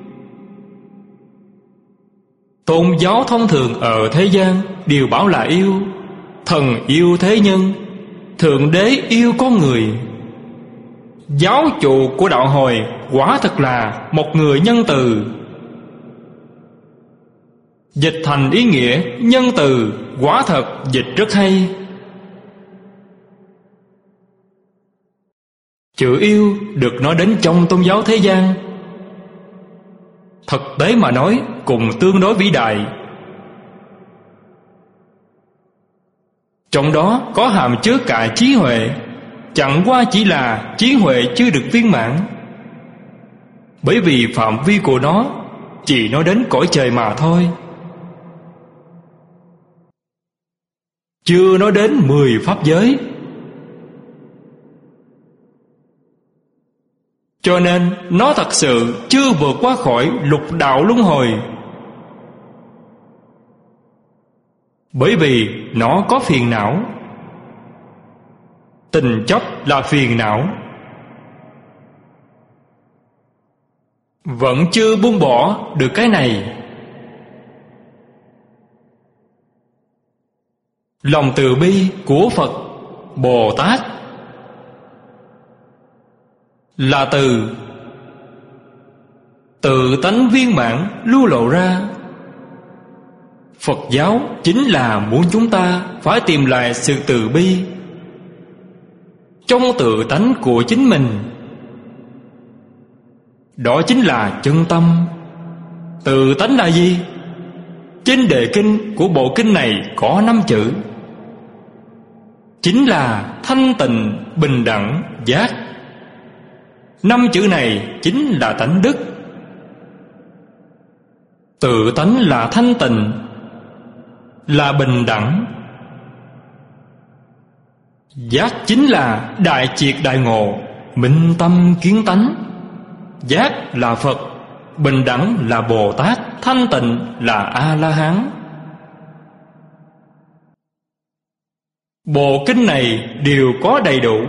Tôn giáo thông thường ở thế gian đều bảo là yêu. Thần yêu thế nhân, Thượng Đế yêu con người. Giáo chủ của đạo hồi quả thật là một người nhân từ. Dịch thành ý nghĩa nhân từ, quả thật dịch rất hay. Chữ yêu được nói đến trong tôn giáo thế gian, thực tế mà nói cũng tương đối vĩ đại. Trong đó có hàm chứa cả trí huệ, chẳng qua chỉ là trí huệ chưa được viên mãn. Bởi vì phạm vi của nó chỉ nói đến cõi trời mà thôi, chưa nói đến 10 pháp giới. Cho nên nó thật sự chưa vượt qua khỏi lục đạo luân hồi. Bởi vì nó có phiền não. Tình chấp là phiền não, vẫn chưa buông bỏ được cái này. Lòng từ bi của Phật Bồ Tát là tự tánh viên mãn lưu lộ ra. Phật giáo chính là muốn chúng ta phải tìm lại sự từ bi trong tự tánh của chính mình. Đó chính là chân tâm. Tự tánh là gì? Trên đề kinh của bộ kinh này có 5 chữ, chính là thanh tịnh, bình đẳng, giác. 5 chữ này chính là tánh đức. Tự tánh là thanh tịnh, là bình đẳng. Giác chính là đại triệt đại ngộ, minh tâm kiến tánh. Giác là Phật, bình đẳng là Bồ Tát, thanh tịnh là A-la-hán. Bộ kinh này đều có đầy đủ.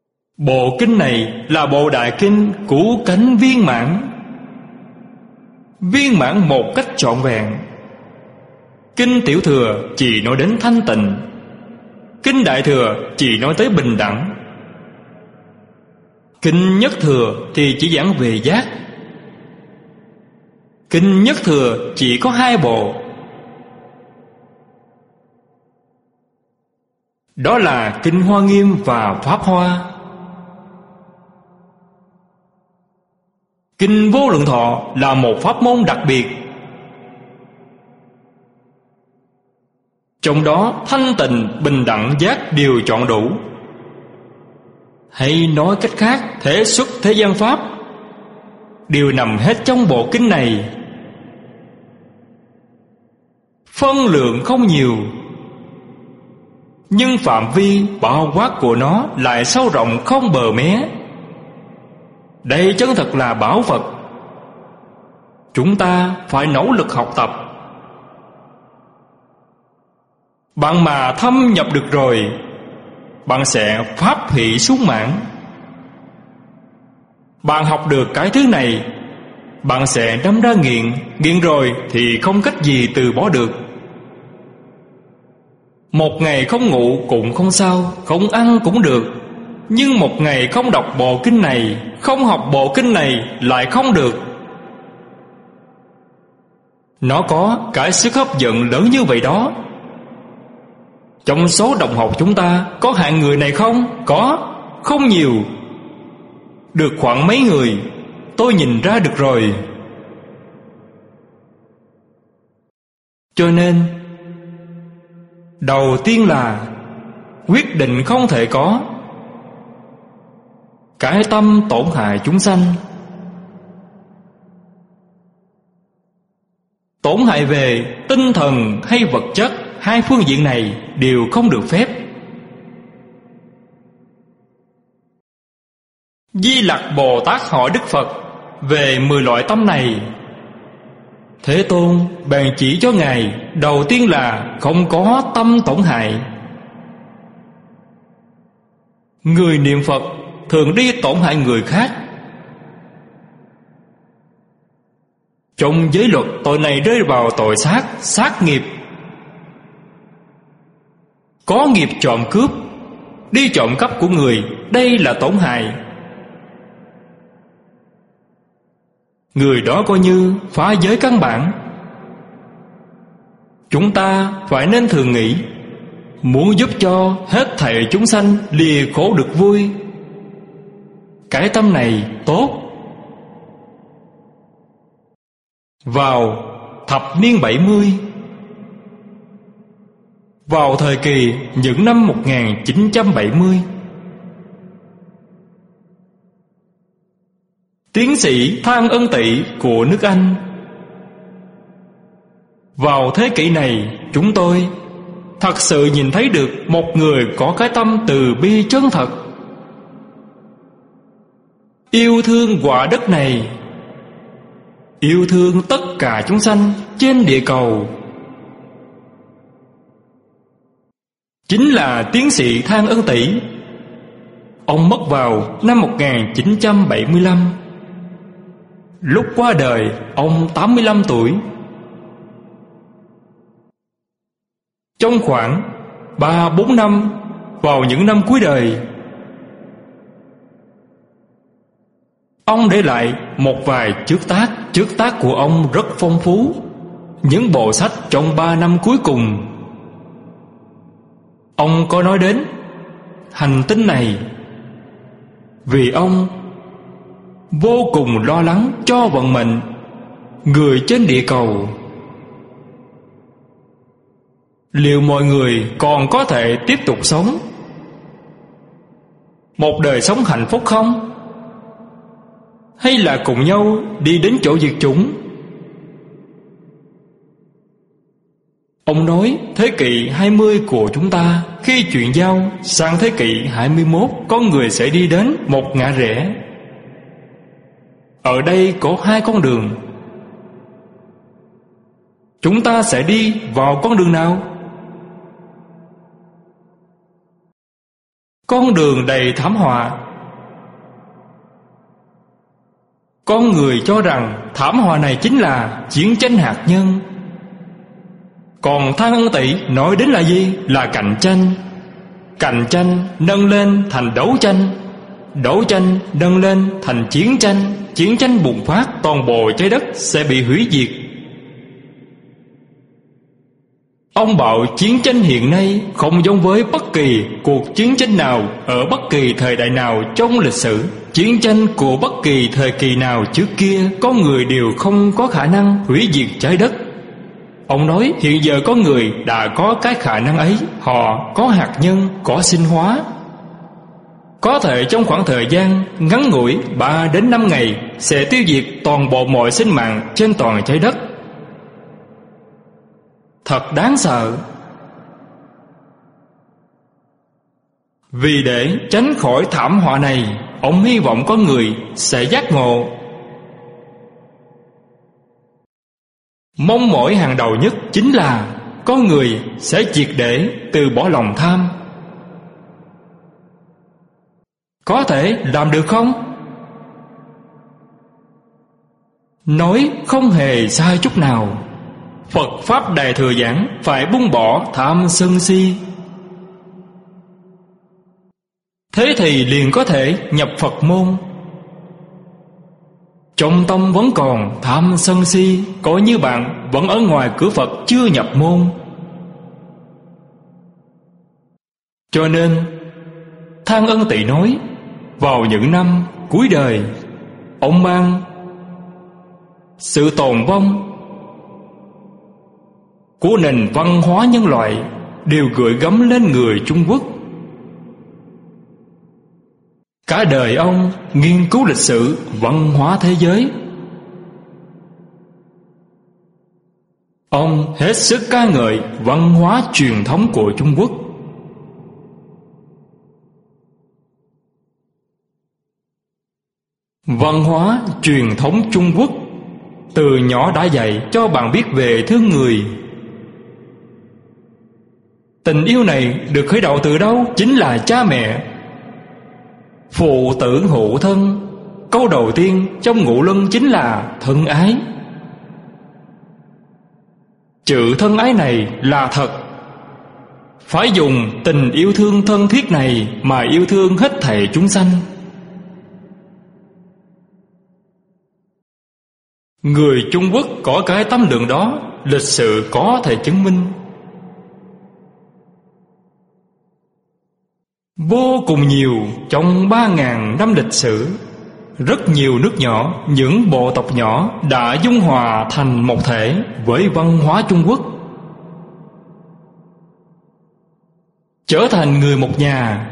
Bộ kinh này là bộ đại kinh cũ cánh viên mãn. viên mãn một cách trọn vẹn. Kinh Tiểu Thừa chỉ nói đến thanh tịnh, Kinh Đại Thừa chỉ nói tới bình đẳng, Kinh Nhất Thừa thì chỉ giảng về giác. Kinh Nhất Thừa chỉ có 2 bộ, đó là Kinh Hoa Nghiêm và Pháp Hoa. Kinh Vô Lượng Thọ là một pháp môn đặc biệt, trong đó thanh tịnh, bình đẳng, giác đều trọn đủ. Hay nói cách khác, thế xuất thế gian pháp đều nằm hết trong bộ kinh này. Phân lượng không nhiều, nhưng phạm vi bao quát của nó lại sâu rộng không bờ mé. Đây chân thật là bảo vật, chúng ta phải nỗ lực học tập. Bạn mà thâm nhập được rồi, bạn sẽ pháp hỷ sung mãn. Bạn học được cái thứ này, bạn sẽ đâm ra nghiện. Nghiện rồi thì không cách gì từ bỏ được. Một ngày không ngủ cũng không sao, không ăn cũng được. Nhưng một ngày không đọc bộ kinh này, không học bộ kinh này lại không được. Nó có cái sức hấp dẫn lớn như vậy đó. Trong số đồng học chúng ta có hạng người này không? Có, không nhiều. Được khoảng mấy người, tôi nhìn ra được rồi. Cho nên đầu tiên là quyết định không thể có cái tâm tổn hại chúng sanh. Tổn hại về tinh thần hay vật chất, hai phương diện này đều không được phép. Di Lặc Bồ Tát hỏi Đức Phật về 10 loại tâm này. Thế Tôn bèn chỉ cho Ngài đầu tiên là không có tâm tổn hại. Người niệm Phật thường đi tổn hại người khác. Trong giới luật, tội này rơi vào tội sát nghiệp. Có nghiệp trộm cướp, đi trộm cắp của người, đây là tổn hại. Người đó coi như phá giới căn bản. Chúng ta phải nên thường nghĩ, muốn giúp cho hết thảy chúng sanh lìa khổ được vui. Cái tâm này tốt. Vào thập niên 70, vào thời kỳ những năm 1970, tiến sĩ Thang Ân Tị của nước Anh. Vào thế kỷ này, chúng tôi thật sự nhìn thấy được một người có cái tâm từ bi chân thật, yêu thương quả đất này, yêu thương tất cả chúng sanh trên địa cầu. Chính là tiến sĩ Thang Ân Tị. Ông mất vào năm 1975. Lúc qua đời, ông 85 tuổi. Trong khoảng 3-4 năm, vào những năm cuối đời, ông để lại một vài chước tác. Chước tác của ông rất phong phú. Những bộ sách trong 3 năm cuối cùng, ông có nói đến hành tinh này, vì ông vô cùng lo lắng cho vận mệnh người trên địa cầu. Liệu mọi người còn có thể tiếp tục sống một đời sống hạnh phúc không? Hay là cùng nhau đi đến chỗ diệt chủng? Ông nói thế kỷ 20 của chúng ta, khi chuyển giao sang thế kỷ 21, con người sẽ đi đến một ngã rẽ. Ở đây có 2 con đường. Chúng ta sẽ đi vào con đường nào? Con đường đầy thảm họa, Có người cho rằng thảm họa này chính là chiến tranh hạt nhân. Còn Than Ân Tỵ nói đến là gì? Là cạnh tranh. Cạnh tranh nâng lên thành đấu tranh, đấu tranh nâng lên thành chiến tranh, chiến tranh bùng phát, toàn bộ trái đất sẽ bị hủy diệt. Ông bảo chiến tranh hiện nay không giống với bất kỳ cuộc chiến tranh nào ở bất kỳ thời đại nào trong lịch sử. Chiến tranh của bất kỳ thời kỳ nào trước kia, có người đều không có khả năng hủy diệt trái đất. Ông nói hiện giờ có người đã có cái khả năng ấy. Họ có hạt nhân, có sinh hóa. Có thể trong khoảng thời gian ngắn ngủi 3 đến 5 ngày sẽ tiêu diệt toàn bộ mọi sinh mạng trên toàn trái đất. Thật đáng sợ. Vì để tránh khỏi thảm họa này, ông hy vọng có người sẽ giác ngộ. Mong mỏi hàng đầu nhất chính là có người sẽ triệt để từ bỏ lòng tham. Có thể làm được không? Nói không hề sai chút nào. Phật Pháp Đại Thừa giảng phải buông bỏ tham sân si. Thế thì liền có thể nhập Phật môn. Trong tâm vẫn còn tham sân si, có như bạn vẫn ở ngoài cửa Phật chưa nhập môn. Cho nên Than Ân Tỵ nói, vào những năm cuối đời, ông mang sự tồn vong của nền văn hóa nhân loại đều gửi gắm lên người Trung Quốc. Cả đời ông nghiên cứu lịch sử văn hóa thế giới. Ông hết sức ca ngợi văn hóa truyền thống của Trung Quốc. Văn hóa truyền thống Trung Quốc từ nhỏ đã dạy cho bạn biết về thương người. Tình yêu này được khởi đầu từ đâu? Chính là cha mẹ. Phụ tử hữu thân. Câu đầu tiên trong Ngũ Luân chính là thân ái. Chữ thân ái này là thật. Phải dùng tình yêu thương thân thiết này mà yêu thương hết thảy chúng sanh. Người Trung Quốc có cái tâm lượng đó, lịch sử có thể chứng minh. Vô cùng nhiều trong 3.000 năm lịch sử, rất nhiều nước nhỏ, những bộ tộc nhỏ đã dung hòa thành một thể với văn hóa Trung Quốc, trở thành người một nhà.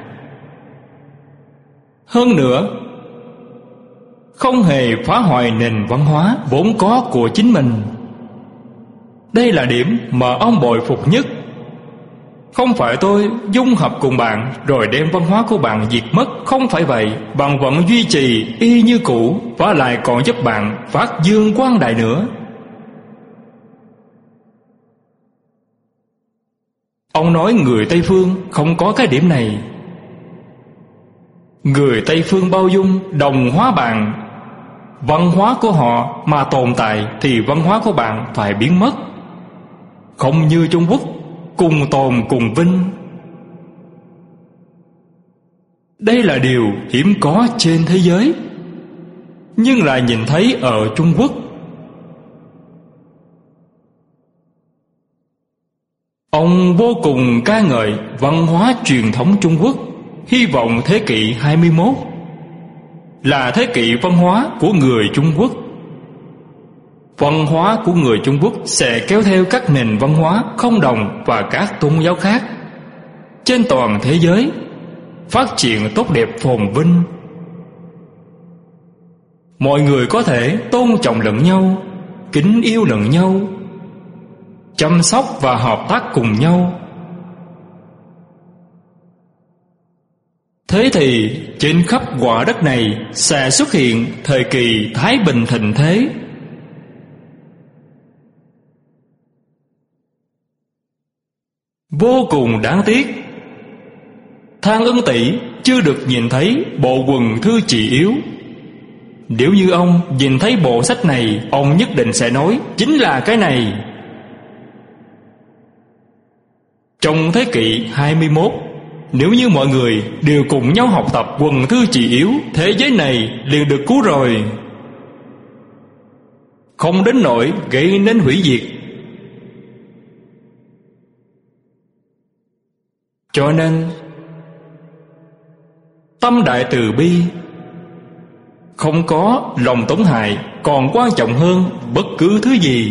Hơn nữa, không hề phá hoại nền văn hóa vốn có của chính mình. Đây là điểm mà ông bội phục nhất. Không phải tôi dung hợp cùng bạn rồi đem văn hóa của bạn diệt mất. Không phải vậy. Bạn vẫn duy trì y như cũ, và lại còn giúp bạn phát dương quang đại nữa. Ông nói người Tây Phương không có cái điểm này. Người Tây Phương bao dung, đồng hóa bạn. Văn hóa của họ mà tồn tại thì văn hóa của bạn phải biến mất. Không như Trung Quốc, cùng tồn cùng vinh. Đây là điều hiếm có trên thế giới, nhưng lại nhìn thấy ở Trung Quốc. Ông vô cùng ca ngợi văn hóa truyền thống Trung Quốc, hy vọng thế kỷ 21 là thế kỷ văn hóa của người Trung Quốc. Văn hóa của người Trung Quốc sẽ kéo theo các nền văn hóa không đồng và các tôn giáo khác trên toàn thế giới, phát triển tốt đẹp phồn vinh. Mọi người có thể tôn trọng lẫn nhau, kính yêu lẫn nhau, chăm sóc và hợp tác cùng nhau. Thế thì trên khắp quả đất này sẽ xuất hiện thời kỳ thái bình thịnh thế. Vô cùng đáng tiếc, Than Ân Tỵ chưa được nhìn thấy bộ quần thư chị yếu. Nếu như ông nhìn thấy bộ sách này, ông nhất định sẽ nói chính là cái này. Trong thế kỷ 21, nếu như mọi người đều cùng nhau học tập quần thư trì yếu, thế giới này liền được cứu rồi, không đến nỗi gây nên hủy diệt. Cho nên tâm đại từ bi, không có lòng tổn hại, còn quan trọng hơn bất cứ thứ gì.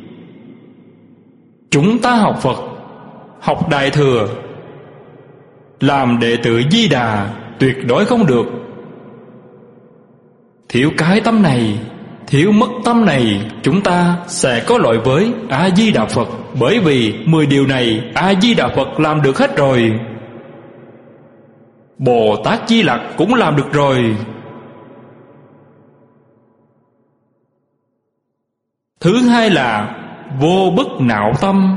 Chúng ta học Phật, học Đại Thừa, làm đệ tử Di Đà tuyệt đối không được thiếu cái tâm này. Thiếu mất tâm này, chúng ta sẽ có lỗi với A Di Đà Phật. Bởi vì 10 điều này A Di Đà Phật làm được hết rồi, Bồ Tát Di Lặc cũng làm được rồi. Thứ hai là vô bất nạo tâm.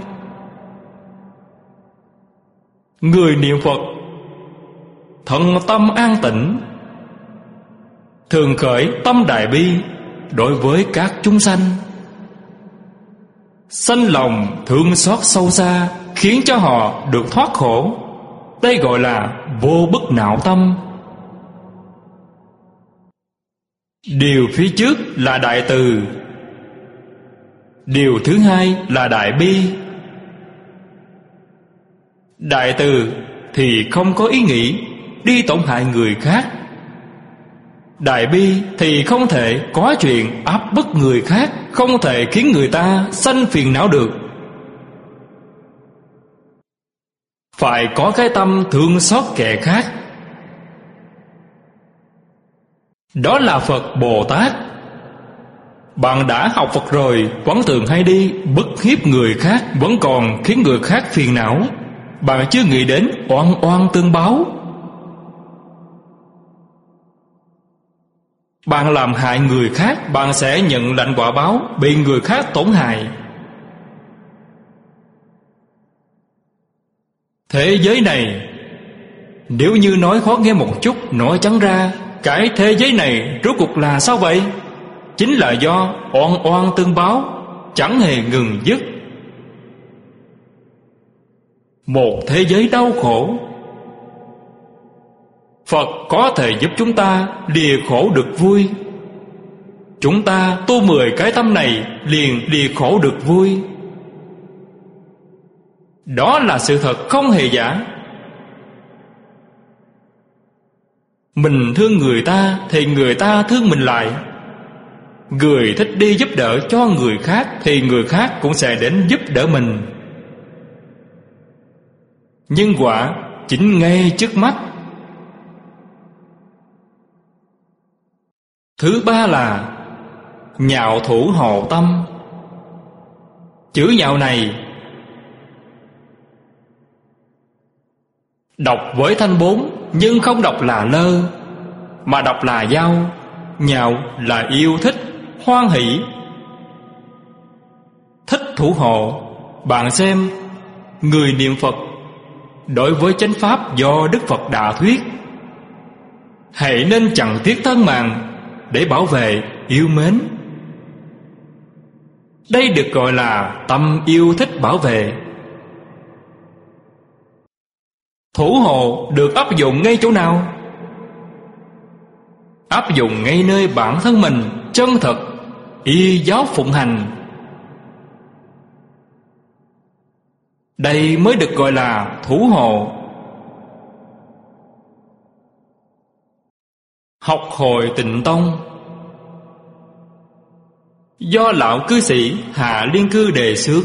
Người niệm Phật thân tâm an tĩnh, thường khởi tâm đại bi đối với các chúng sanh, sanh lòng thương xót sâu xa, khiến cho họ được thoát khổ. Đây gọi là vô bất nạo tâm. Điều phía trước là đại từ, điều thứ hai là đại bi. Đại từ thì không có ý nghĩ đi tổn hại người khác. Đại bi thì không thể có chuyện áp bức người khác, không thể khiến người ta sanh phiền não được. Phải có cái tâm thương xót kẻ khác. Đó là Phật Bồ Tát. Bạn đã học Phật rồi, vẫn thường hay đi bức hiếp người khác, vẫn còn khiến người khác phiền não. Bạn chưa nghĩ đến oan oan tương báo. Bạn làm hại người khác, bạn sẽ nhận lãnh quả báo, bị người khác tổn hại. Thế giới này, nếu như nói khó nghe một chút, nói trắng ra, cái thế giới này rốt cuộc là sao vậy? Chính là do oan oan tương báo, chẳng hề ngừng dứt. Một thế giới đau khổ. Phật có thể giúp chúng ta lìa khổ được vui. Chúng ta tu 10 cái tâm này liền lìa khổ được vui. Đó là sự thật không hề giả. Mình thương người ta thì người ta thương mình lại. Người thích đi giúp đỡ cho người khác thì người khác cũng sẽ đến giúp đỡ mình. Nhân quả chính ngay trước mắt. Thứ ba là nhạo thủ hộ tâm. Chữ nhạo này đọc với thanh 4, nhưng không đọc là lơ, mà đọc là dao. Nhạo là yêu thích, hoan hỷ. Thích thủ hộ. Bạn xem, người niệm Phật đối với chánh pháp do Đức Phật đã thuyết, hãy nên chẳng tiếc thân mạng để bảo vệ, yêu mến. Đây được gọi là tâm yêu thích bảo vệ. Thủ hộ được áp dụng ngay chỗ nào? Áp dụng ngay nơi bản thân mình chân thật y giáo phụng hành. Đây mới được gọi là thủ hộ. Học Hội Tịnh Tông do lão cư sĩ Hạ Liên Cư đề xướng.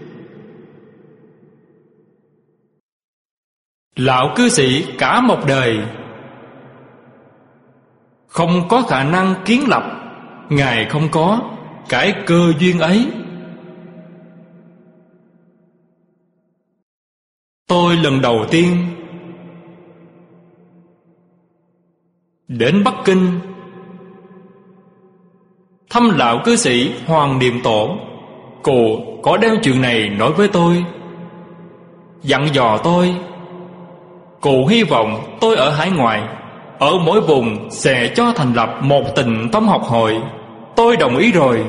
Lão cư sĩ cả một đời không có khả năng kiến lập, Ngài không có cái cơ duyên ấy. Tôi lần đầu tiên đến Bắc Kinh thăm lão cư sĩ Hoàng Niệm Tổ. Cụ có đem chuyện này nói với tôi, dặn dò tôi. Cụ hy vọng tôi ở hải ngoại ở mỗi vùng sẽ cho thành lập một Tịnh Tông học hội. Tôi đồng ý rồi.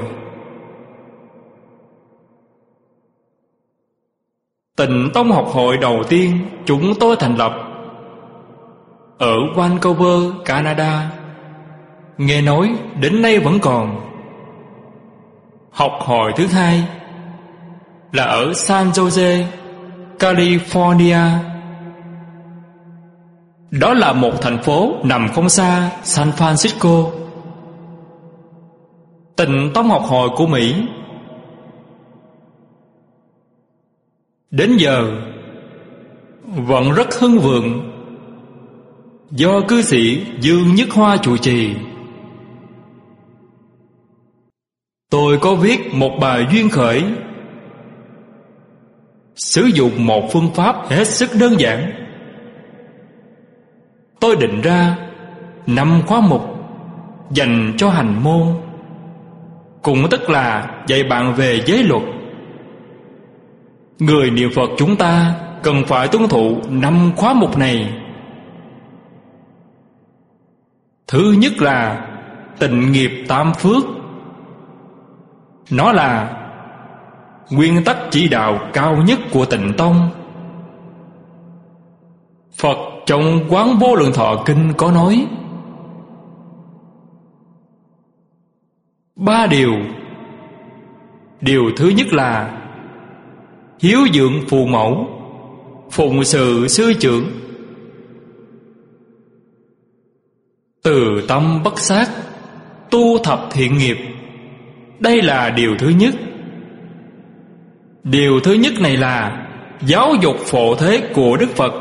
Tịnh Tông học hội đầu tiên chúng tôi thành lập ở Vancouver, Canada. Nghe nói đến nay vẫn còn. Học hội thứ hai là ở San Jose, California. Đó là một thành phố nằm không xa San Francisco. Tịnh Tông học hội của Mỹ đến giờ vẫn rất hưng vượng, do cư sĩ Dương Nhất Hoa chủ trì. Tôi có viết một bài duyên khởi, sử dụng một phương pháp hết sức đơn giản. Tôi định ra 5 khóa mục dành cho hành môn, cũng tức là dạy bạn về giới luật. Người niệm Phật chúng ta cần phải tuân thủ 5 khóa mục này. Thứ nhất là tịnh nghiệp tam phước. Nó là nguyên tắc chỉ đạo cao nhất của Tịnh Tông. Phật trong Quán Vô Lượng Thọ Kinh có nói 3 điều. Điều thứ nhất là hiếu dưỡng phụ mẫu, phụng sự sư trưởng, từ tâm bất sát, tu thập thiện nghiệp. Đây là điều thứ nhất. Điều thứ nhất này là giáo dục phổ thế của Đức Phật,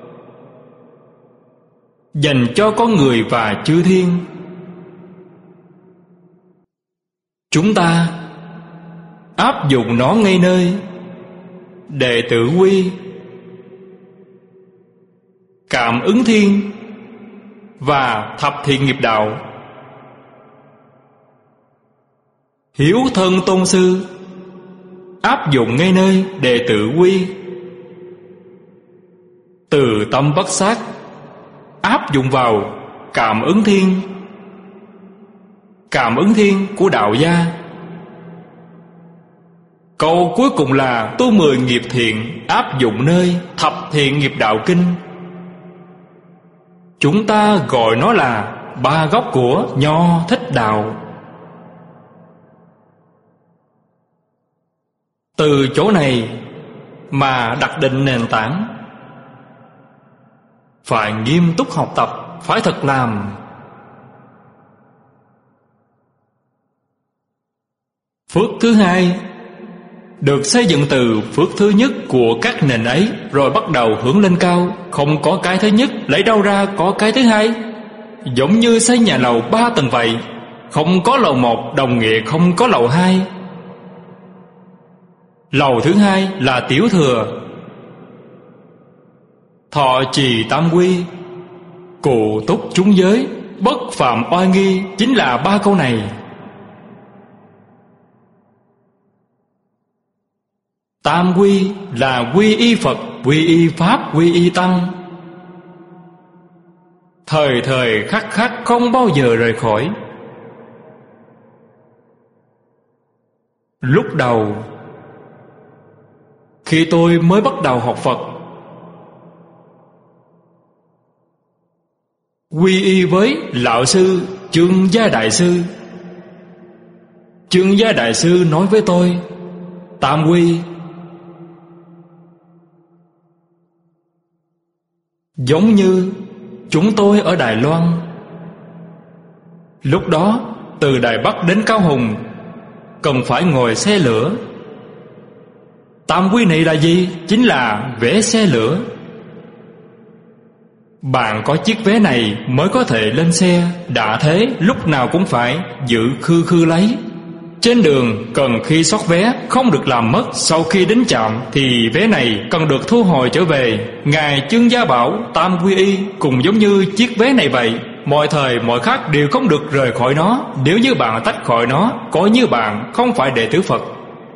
dành cho con người và chư thiên. Chúng ta áp dụng nó ngay nơi đệ tử quy, cảm ứng thiên và thập thiện nghiệp đạo. Hiếu thân tôn sư áp dụng ngay nơi đệ tử quy. Từ tâm bất sát áp dụng vào cảm ứng thiên. Cảm ứng thiên của đạo gia. Câu cuối cùng là tu 10 nghiệp thiện áp dụng nơi thập thiện nghiệp đạo kinh. Chúng ta gọi nó là 3 gốc của Nho Thích Đạo. Từ chỗ này mà đặt định nền tảng. Phải nghiêm túc học tập, phải thật làm. Phước thứ hai được xây dựng từ phước thứ nhất của các nền ấy, rồi bắt đầu hướng lên cao. Không có cái thứ nhất, lấy đâu ra có cái thứ hai? Giống như xây nhà lầu 3 tầng vậy. Không có lầu 1 đồng nghĩa không có lầu 2. Lầu thứ hai là tiểu thừa, thọ trì tam quy, cụ túc chúng giới, bất phạm oai nghi. Chính là 3 câu này. Tam quy là quy y Phật, quy y Pháp, quy y Tăng. Thời thời khắc khắc không bao giờ rời khỏi. Lúc đầu khi tôi mới bắt đầu học Phật, quy y với lão sư Chương Gia Đại Sư. Chương Gia Đại Sư nói với tôi tam quy giống như chúng tôi ở Đài Loan. Lúc đó từ Đài Bắc đến Cao Hùng cần phải ngồi xe lửa. Tam quy này là gì? Chính là vé xe lửa. Bạn có chiếc vé này mới có thể lên xe. Đã thế lúc nào cũng phải giữ khư khư lấy. Trên đường cần khi soát vé không được làm mất. Sau khi đến trạm thì vé này cần được thu hồi trở về. Ngài Chương Gia bảo tam quy y cũng giống như chiếc vé này vậy. Mọi thời mọi khắc đều không được rời khỏi nó. Nếu như bạn tách khỏi nó, coi như bạn không phải đệ tử Phật.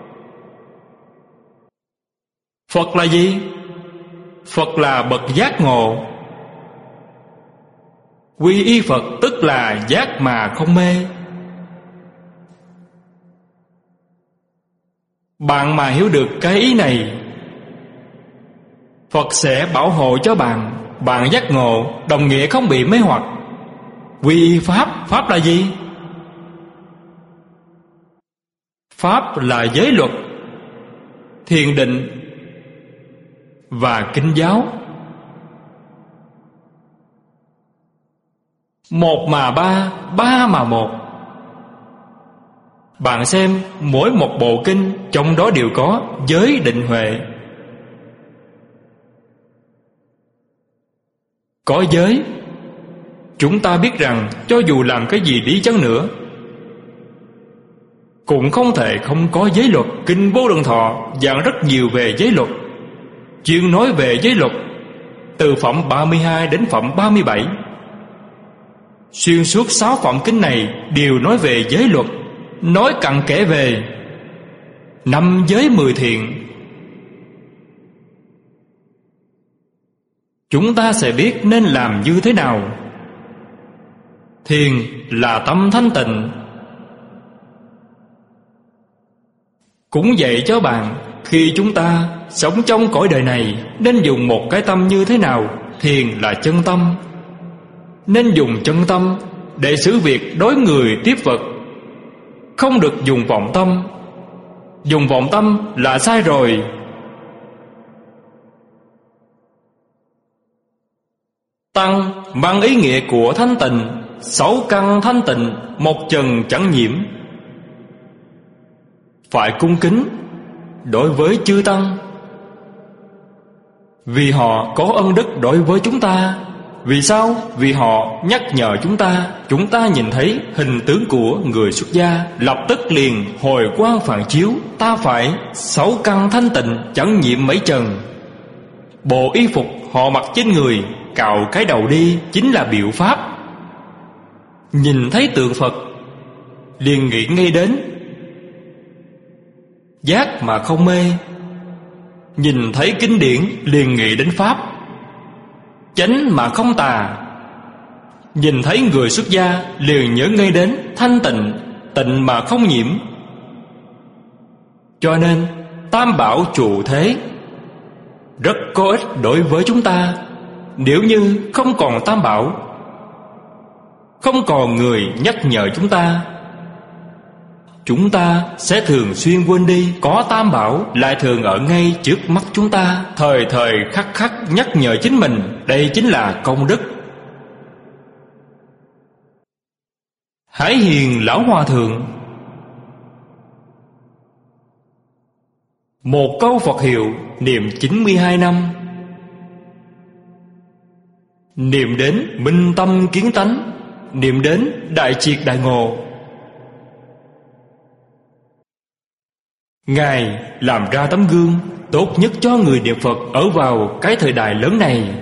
Phật là gì? Phật là bậc giác ngộ. Quy y Phật tức là giác mà không mê. Bạn mà hiểu được cái ý này, Phật sẽ bảo hộ cho bạn. Bạn giác ngộ, đồng nghĩa không bị mê hoặc. Quy y Pháp, Pháp là gì? Pháp là giới luật, thiền định và kinh giáo. Một mà ba, ba mà một. Bạn xem, mỗi một bộ kinh trong đó đều có giới định huệ. Có giới, chúng ta biết rằng cho dù làm cái gì đi chăng nữa cũng không thể không có giới luật. Kinh Bố Đần Thọ giảng rất nhiều về giới luật, chuyên nói về giới luật từ phẩm 32 đến phẩm 37. Xuyên suốt 6 phẩm kinh này đều nói về giới luật, nói cặn kẽ về 5 giới 10 thiện. Chúng ta sẽ biết nên làm như thế nào. Thiền là tâm thanh tịnh. Cũng dạy cho bạn khi chúng ta sống trong cõi đời này nên dùng một cái tâm như thế nào. Thiền là chân tâm, nên dùng chân tâm để xử việc đối người tiếp vật, không được dùng vọng tâm. Dùng vọng tâm là sai rồi. Tăng mang ý nghĩa của thanh tịnh, 6 căn thanh tịnh, một trần chẳng nhiễm. Phải cung kính đối với chư tăng, vì họ có ân đức đối với chúng ta. Vì sao? Vì họ nhắc nhở chúng ta nhìn thấy hình tướng của người xuất gia, lập tức liền hồi quang phản chiếu. Ta phải 6 căn thanh tịnh, chẳng nhiễm mấy trần. Bộ y phục họ mặc trên người, cạo cái đầu đi chính là biểu pháp. Nhìn thấy tượng Phật liền nghĩ ngay đến giác mà không mê. Nhìn thấy kinh điển liền nghĩ đến pháp, chánh mà không tà. Nhìn thấy người xuất gia liền nhớ ngay đến thanh tịnh, tịnh mà không nhiễm. Cho nên tam bảo trụ thế rất có ích đối với chúng ta. Nếu như không còn tam bảo, không còn người nhắc nhở chúng ta sẽ thường xuyên quên đi. Có tam bảo lại thường ở ngay trước mắt chúng ta, thời thời khắc khắc nhắc nhở chính mình. Đây chính là công đức. Hải Hiền Lão Hòa Thượng một câu Phật hiệu niệm 92 năm, niệm đến minh tâm kiến tánh, niệm đến đại triệt đại ngộ. Ngài làm ra tấm gương tốt nhất cho người niệm Phật ở vào cái thời đại lớn này.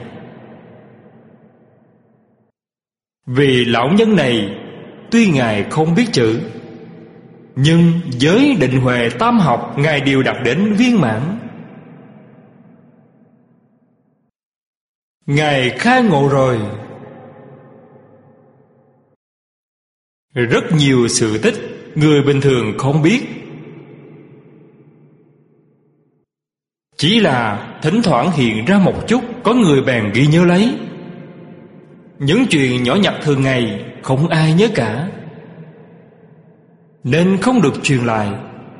Vì lão nhân này tuy Ngài không biết chữ, nhưng giới định huệ tam học Ngài đều đạt đến viên mãn. Ngài khai ngộ rồi. Rất nhiều sự tích người bình thường không biết, chỉ là thỉnh thoảng hiện ra một chút, có người bèn ghi nhớ lấy. Những chuyện nhỏ nhặt thường ngày không ai nhớ cả, nên không được truyền lại.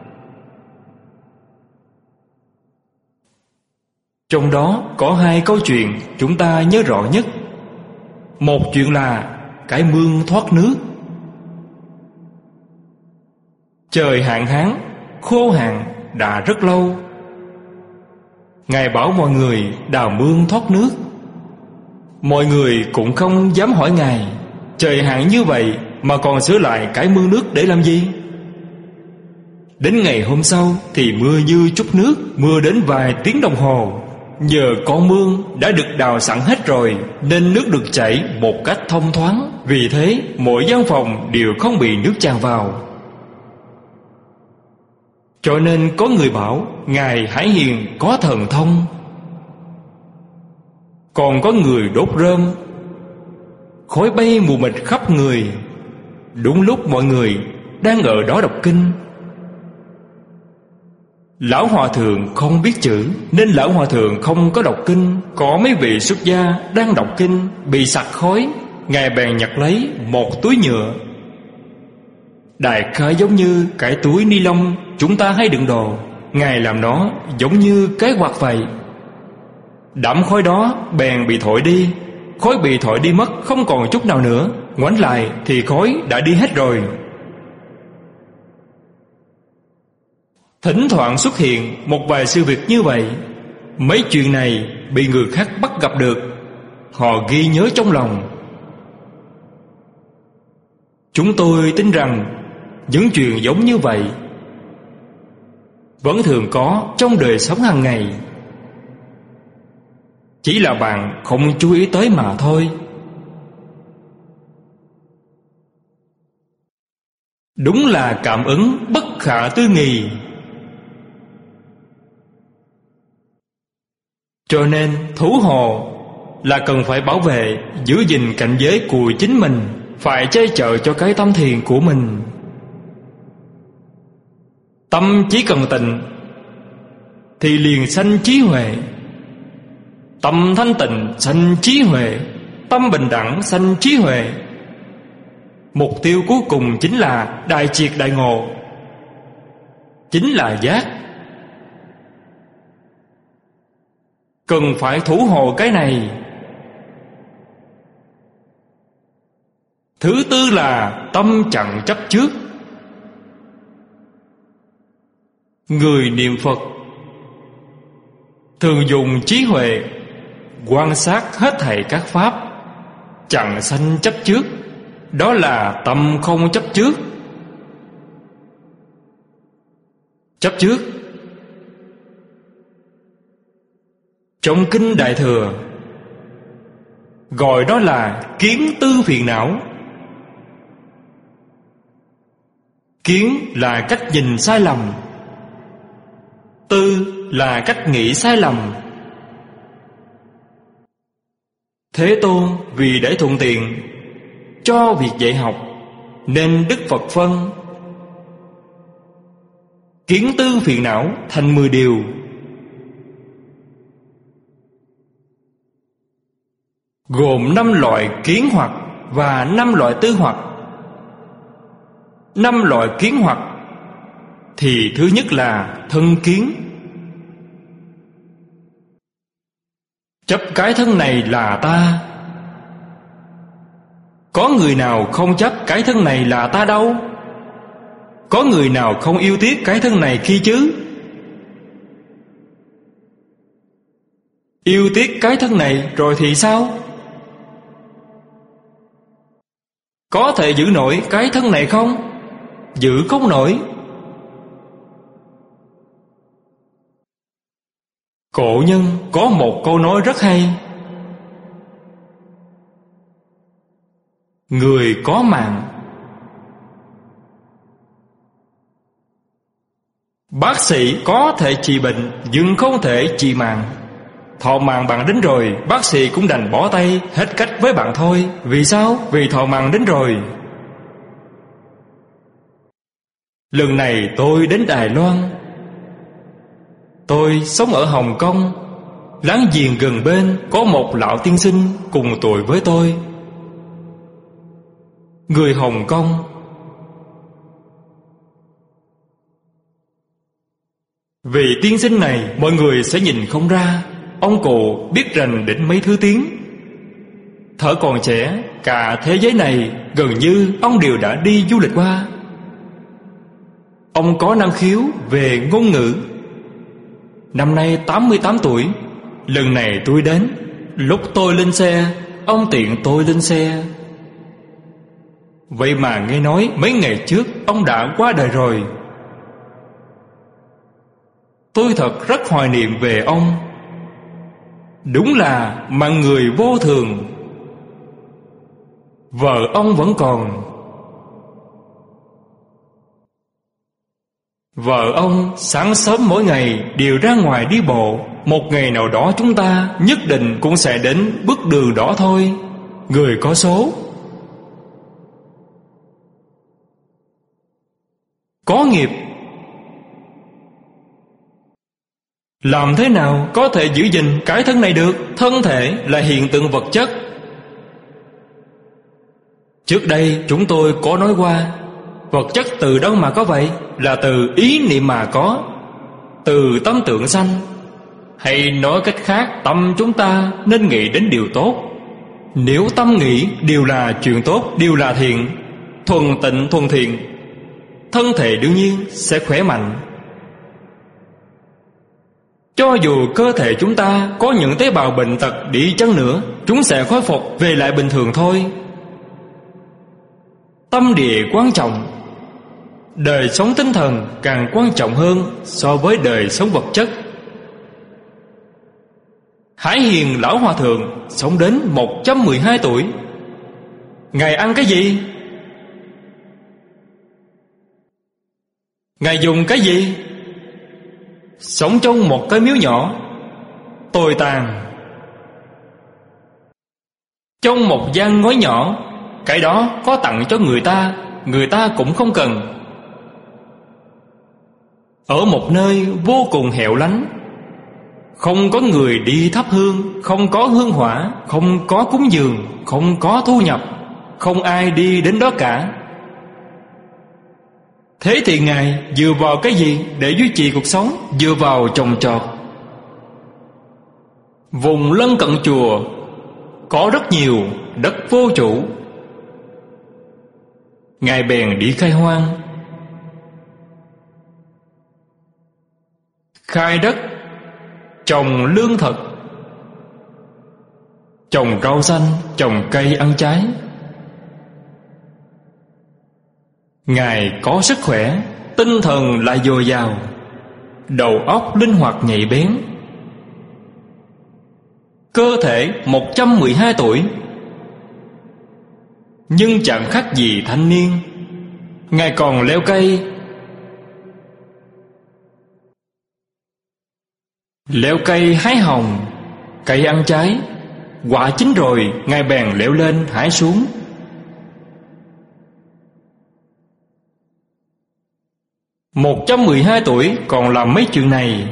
Trong đó có 2 câu chuyện chúng ta nhớ rõ nhất. Một chuyện là cái mương thoát nước. Trời hạn hán, khô hạn đã rất lâu. Ngài bảo mọi người đào mương thoát nước. Mọi người cũng không dám hỏi Ngài, trời hạn như vậy mà còn sửa lại cái mương nước để làm gì? Đến ngày hôm sau thì mưa như chút nước, mưa đến vài tiếng đồng hồ. Nhờ con mương đã được đào sẵn hết rồi, nên nước được chảy một cách thông thoáng. Vì thế mỗi gian phòng đều không bị nước tràn vào. Cho nên có người bảo Ngài Hải Hiền có thần thông. Còn có người đốt rơm, khói bay mù mịt khắp người. Đúng lúc mọi người đang ở đó đọc kinh. Lão hòa thượng không biết chữ, nên lão hòa thượng không có đọc kinh. Có mấy vị xuất gia đang đọc kinh bị sặc khói, Ngài bèn nhặt lấy một túi nhựa. Đại khái giống như cái túi ni lông chúng ta hay đựng đồ. Ngài làm nó giống như cái quạt vậy. Đám khói đó bèn bị thổi đi. Khói bị thổi đi mất không còn chút nào nữa. Ngoảnh lại thì khói đã đi hết rồi. Thỉnh thoảng xuất hiện một vài sự việc như vậy. Mấy chuyện này bị người khác bắt gặp được, họ ghi nhớ trong lòng. Chúng tôi tin rằng những chuyện giống như vậy vẫn thường có trong đời sống hàng ngày. Chỉ là bạn không chú ý tới mà thôi. Đúng là cảm ứng bất khả tư nghị. Cho nên thú hồ là cần phải bảo vệ, giữ gìn cảnh giới của chính mình, phải che chở cho cái tâm thiền của mình. Tâm chỉ cần tịnh thì liền sanh trí huệ. Tâm thanh tịnh sanh trí huệ. Tâm bình đẳng sanh trí huệ. Mục tiêu cuối cùng chính là đại triệt đại ngộ, chính là giác. Cần phải thủ hộ cái này. Thứ tư là tâm chặn chấp trước. Người niệm Phật thường dùng trí huệ quan sát hết thảy các pháp, chặn sanh chấp trước. Đó là tâm không chấp trước. Chấp trước trong kinh Đại Thừa gọi đó là kiến tư phiền não. Kiến là cách nhìn sai lầm, tư là cách nghĩ sai lầm. Thế Tôn vì để thuận tiện cho việc dạy học nên Đức Phật phân kiến tư phiền não thành 10 điều. Gồm 5 loại kiến hoặc và 5 loại tư hoặc. 5 loại kiến hoặc thì thứ nhất là thân kiến. Chấp cái thân này là ta. Có người nào không chấp cái thân này là ta đâu. Có người nào không yêu tiếc cái thân này khi chứ. Yêu tiếc cái thân này rồi thì sao? Có thể giữ nổi cái thân này không? Giữ không nổi. Cổ nhân có một câu nói rất hay: người có mạng. Bác sĩ có thể trị bệnh nhưng không thể trị mạng. Thọ mạng bạn đến rồi, bác sĩ cũng đành bỏ tay hết cách với bạn thôi. Vì sao? Vì thọ mạng đến rồi. Lần này tôi đến Đài Loan. Tôi sống ở Hồng Kông. Láng giềng gần bên có một lão tiên sinh cùng tuổi với tôi, người Hồng Kông. Vì tiên sinh này mọi người sẽ nhìn không ra. Ông cụ biết rành đến mấy thứ tiếng. Thở còn trẻ, cả thế giới này gần như ông đều đã đi du lịch qua. Ông có năng khiếu về ngôn ngữ. Năm nay 88 tuổi. Lần này tôi đến, lúc tôi lên xe, ông tiện tôi lên xe. Vậy mà nghe nói mấy ngày trước ông đã qua đời rồi. Tôi thật rất hoài niệm về ông. Đúng là mạng người vô thường. Vợ ông vẫn còn. Vợ ông sáng sớm mỗi ngày đều ra ngoài đi bộ. Một ngày nào đó chúng ta nhất định cũng sẽ đến bước đường đó thôi. Người có số có nghiệp. Làm thế nào có thể giữ gìn cái thân này được? Thân thể là hiện tượng vật chất. Trước đây chúng tôi có nói qua, vật chất từ đâu mà có vậy? Là từ ý niệm mà có, từ tâm tưởng sanh. Hay nói cách khác, tâm chúng ta nên nghĩ đến điều tốt. Nếu tâm nghĩ đều là chuyện tốt, đều là thiện, thuần tịnh thuần thiện, thân thể đương nhiên sẽ khỏe mạnh. Cho dù cơ thể chúng ta có những tế bào bệnh tật đi chăng nữa, chúng sẽ khôi phục về lại bình thường thôi. Tâm địa quan trọng. Đời sống tinh thần càng quan trọng hơn so với đời sống vật chất. Hải Hiền Lão Hòa Thượng sống đến 112 tuổi. Ngài ăn cái gì? Ngài dùng cái gì? Sống trong một cái miếu nhỏ, tồi tàn, trong một gian ngói nhỏ. Cái đó có tặng cho người ta cũng không cần. Ở một nơi vô cùng hẻo lánh, không có người đi thắp hương, không có hương hỏa, không có cúng dường, không có thu nhập, không ai đi đến đó cả. Thế thì Ngài dựa vào cái gì để duy trì cuộc sống? Dựa vào trồng trọt. Vùng lân cận chùa có rất nhiều đất vô chủ. Ngài bèn đi khai hoang, khai đất, trồng lương thực, trồng rau xanh, trồng cây ăn trái. Ngài có sức khỏe, tinh thần lại dồi dào, đầu óc linh hoạt nhạy bén. Cơ thể 112 tuổi, nhưng chẳng khác gì thanh niên. Ngài còn leo cây. Leo cây hái hồng, cây ăn trái. Quả chín rồi, Ngài bèn leo lên hái xuống. Một 112 tuổi còn làm mấy chuyện này.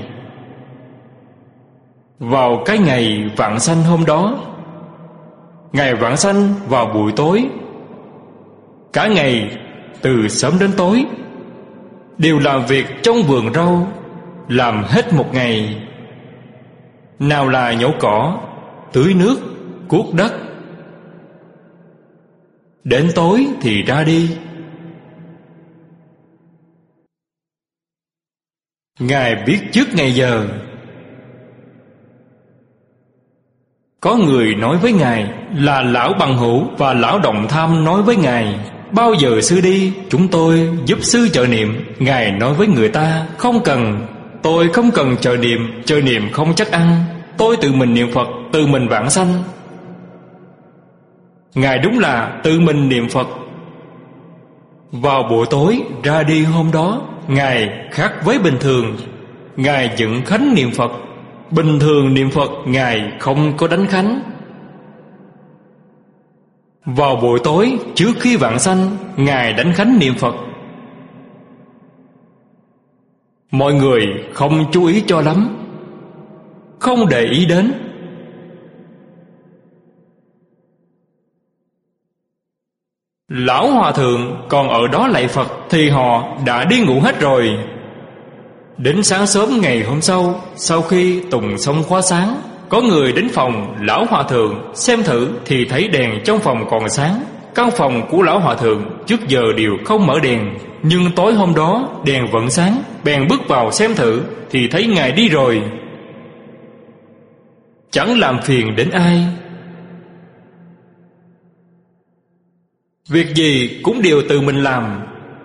Vào cái ngày vạn sanh hôm đó, ngày vạn sanh vào buổi tối, cả ngày từ sớm đến tối đều làm việc trong vườn rau, làm hết một ngày. Nào là nhổ cỏ, tưới nước, cuốc đất. Đến tối thì ra đi. Ngài biết trước ngày giờ. Có người nói với Ngài là Lão Bằng Hữu và Lão Động Tham nói với Ngài: bao giờ sư đi, chúng tôi giúp sư trợ niệm. Ngài nói với người ta: không cần, tôi không cần trợ niệm không chắc ăn. Tôi tự mình niệm Phật, tự mình vãng sanh. Ngài đúng là tự mình niệm Phật. Vào buổi tối ra đi hôm đó, Ngài khác với bình thường. Ngài dựng khánh niệm Phật. Bình thường niệm Phật Ngài không có đánh khánh. Vào buổi tối trước khi vãng sanh, Ngài đánh khánh niệm Phật. Mọi người không chú ý cho lắm, không để ý đến. Lão Hòa Thượng còn ở đó lạy Phật thì họ đã đi ngủ hết rồi. Đến sáng sớm ngày hôm sau, sau khi tùng xong khóa sáng, có người đến phòng Lão Hòa Thượng xem thử thì thấy đèn trong phòng còn sáng. Căn phòng của Lão Hòa Thượng trước giờ đều không mở đèn, nhưng tối hôm đó đèn vẫn sáng. Bèn bước vào xem thử thì thấy Ngài đi rồi. Chẳng làm phiền đến ai, việc gì cũng đều tự mình làm.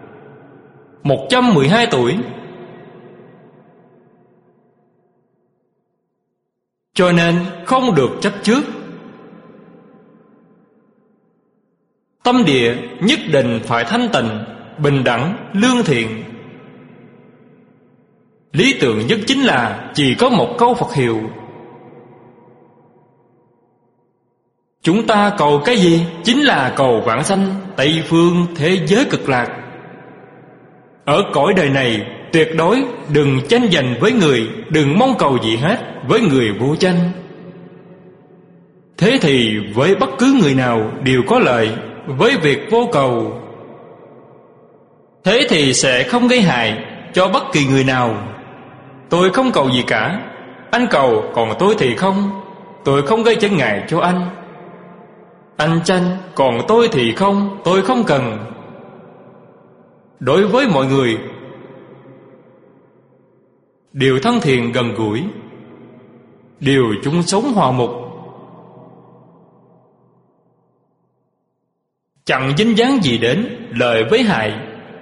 112 tuổi. Cho nên không được chấp trước. Tâm địa nhất định phải thanh tịnh, bình đẳng, lương thiện. Lý tưởng nhất chính là chỉ có một câu Phật hiệu. Chúng ta cầu cái gì? Chính là cầu vãng sanh Tây phương thế giới cực lạc. Ở cõi đời này tuyệt đối đừng tranh giành với người, đừng mong cầu gì hết với người vô tranh. Thế thì với bất cứ người nào đều có lợi, với việc vô cầu. Thế thì sẽ không gây hại cho bất kỳ người nào. Tôi không cầu gì cả, anh cầu, còn tôi thì không. Tôi không gây trở ngại cho anh. Anh tranh, còn tôi thì không, tôi không cần. Đối với mọi người đều thân thiện gần gũi, đều chung sống hòa mục, chẳng dính dáng gì đến lợi với hại.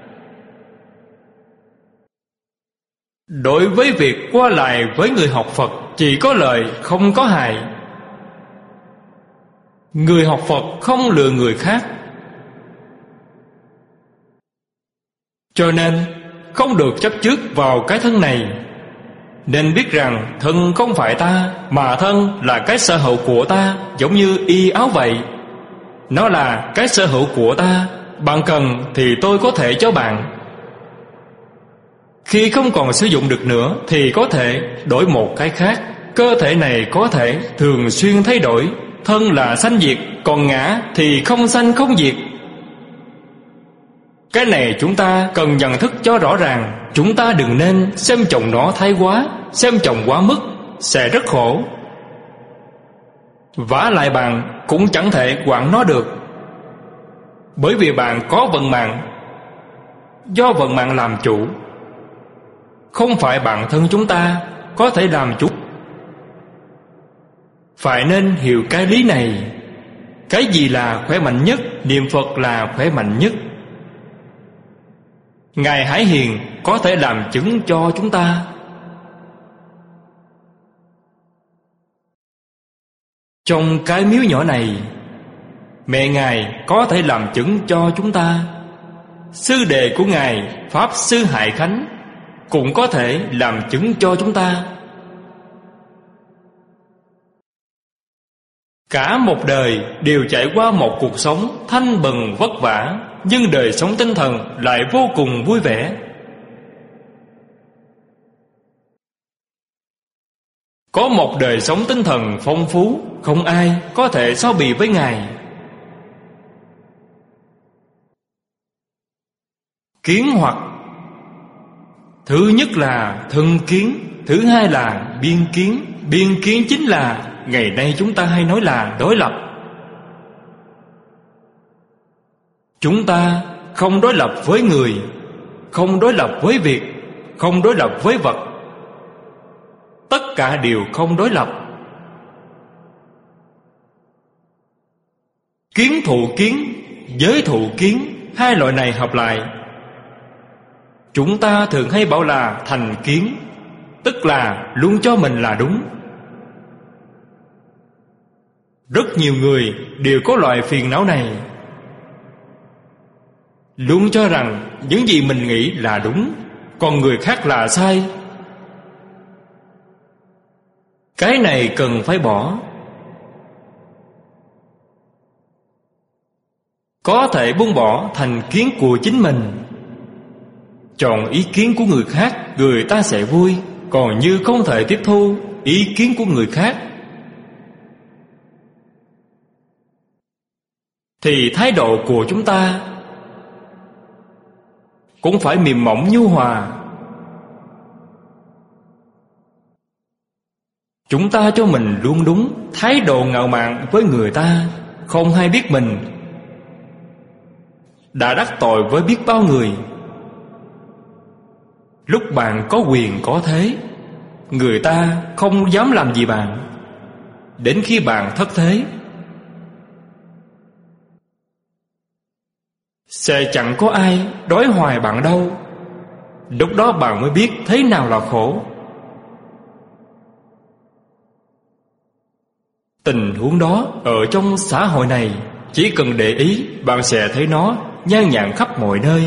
Đối với việc qua lại với người học Phật chỉ có lợi không có hại. Người học Phật không lừa người khác, cho nên không được chấp trước vào cái thân này. Nên biết rằng thân không phải ta, mà thân là cái sở hữu của ta, giống như y áo vậy. Nó là cái sở hữu của ta, bạn cần thì tôi có thể cho bạn. Khi không còn sử dụng được nữa thì có thể đổi một cái khác. Cơ thể này có thể thường xuyên thay đổi. Thân là sanh diệt, còn ngã thì không sanh không diệt. Cái này chúng ta cần nhận thức cho rõ ràng. Chúng ta đừng nên xem trọng nó thái quá, xem trọng quá mức sẽ rất khổ. Vả lại bạn cũng chẳng thể quản nó được, bởi vì bạn có vận mạng, do vận mạng làm chủ. Không phải bản thân chúng ta có thể làm chủ. Phải nên hiểu cái lý này. Cái gì là khỏe mạnh nhất? Niệm Phật là khỏe mạnh nhất. Ngài Hải Hiền có thể làm chứng cho chúng ta. Trong cái miếu nhỏ này, mẹ Ngài có thể làm chứng cho chúng ta. Sư đệ của Ngài Pháp Sư Hải Khánh cũng có thể làm chứng cho chúng ta. Cả một đời đều trải qua một cuộc sống thanh bần vất vả, nhưng đời sống tinh thần lại vô cùng vui vẻ. Có một đời sống tinh thần phong phú, không ai có thể so bì với Ngài. Kiến hoặc, thứ nhất là thân kiến, thứ hai là biên kiến. Biên kiến chính là ngày nay chúng ta hay nói là đối lập. Chúng ta không đối lập với người, không đối lập với việc, không đối lập với vật. Tất cả đều không đối lập. Kiến thụ kiến, giới thụ kiến, hai loại này hợp lại. Chúng ta thường hay bảo là thành kiến, tức là luôn cho mình là đúng. Rất nhiều người đều có loại phiền não này, luôn cho rằng những gì mình nghĩ là đúng, còn người khác là sai. Cái này cần phải bỏ. Có thể buông bỏ thành kiến của chính mình, chọn ý kiến của người khác, người ta sẽ vui. Còn như không thể tiếp thu ý kiến của người khác thì thái độ của chúng ta cũng phải mềm mỏng nhu hòa. Chúng ta cho mình luôn đúng, thái độ ngạo mạn với người ta, không hay biết mình đã đắc tội với biết bao người. Lúc bạn có quyền có thế, người ta không dám làm gì bạn. Đến khi bạn thất thế, sẽ chẳng có ai đói hoài bạn đâu. Lúc đó bạn mới biết thế nào là khổ. Tình huống đó ở trong xã hội này, chỉ cần để ý, bạn sẽ thấy nó nhan nhản khắp mọi nơi.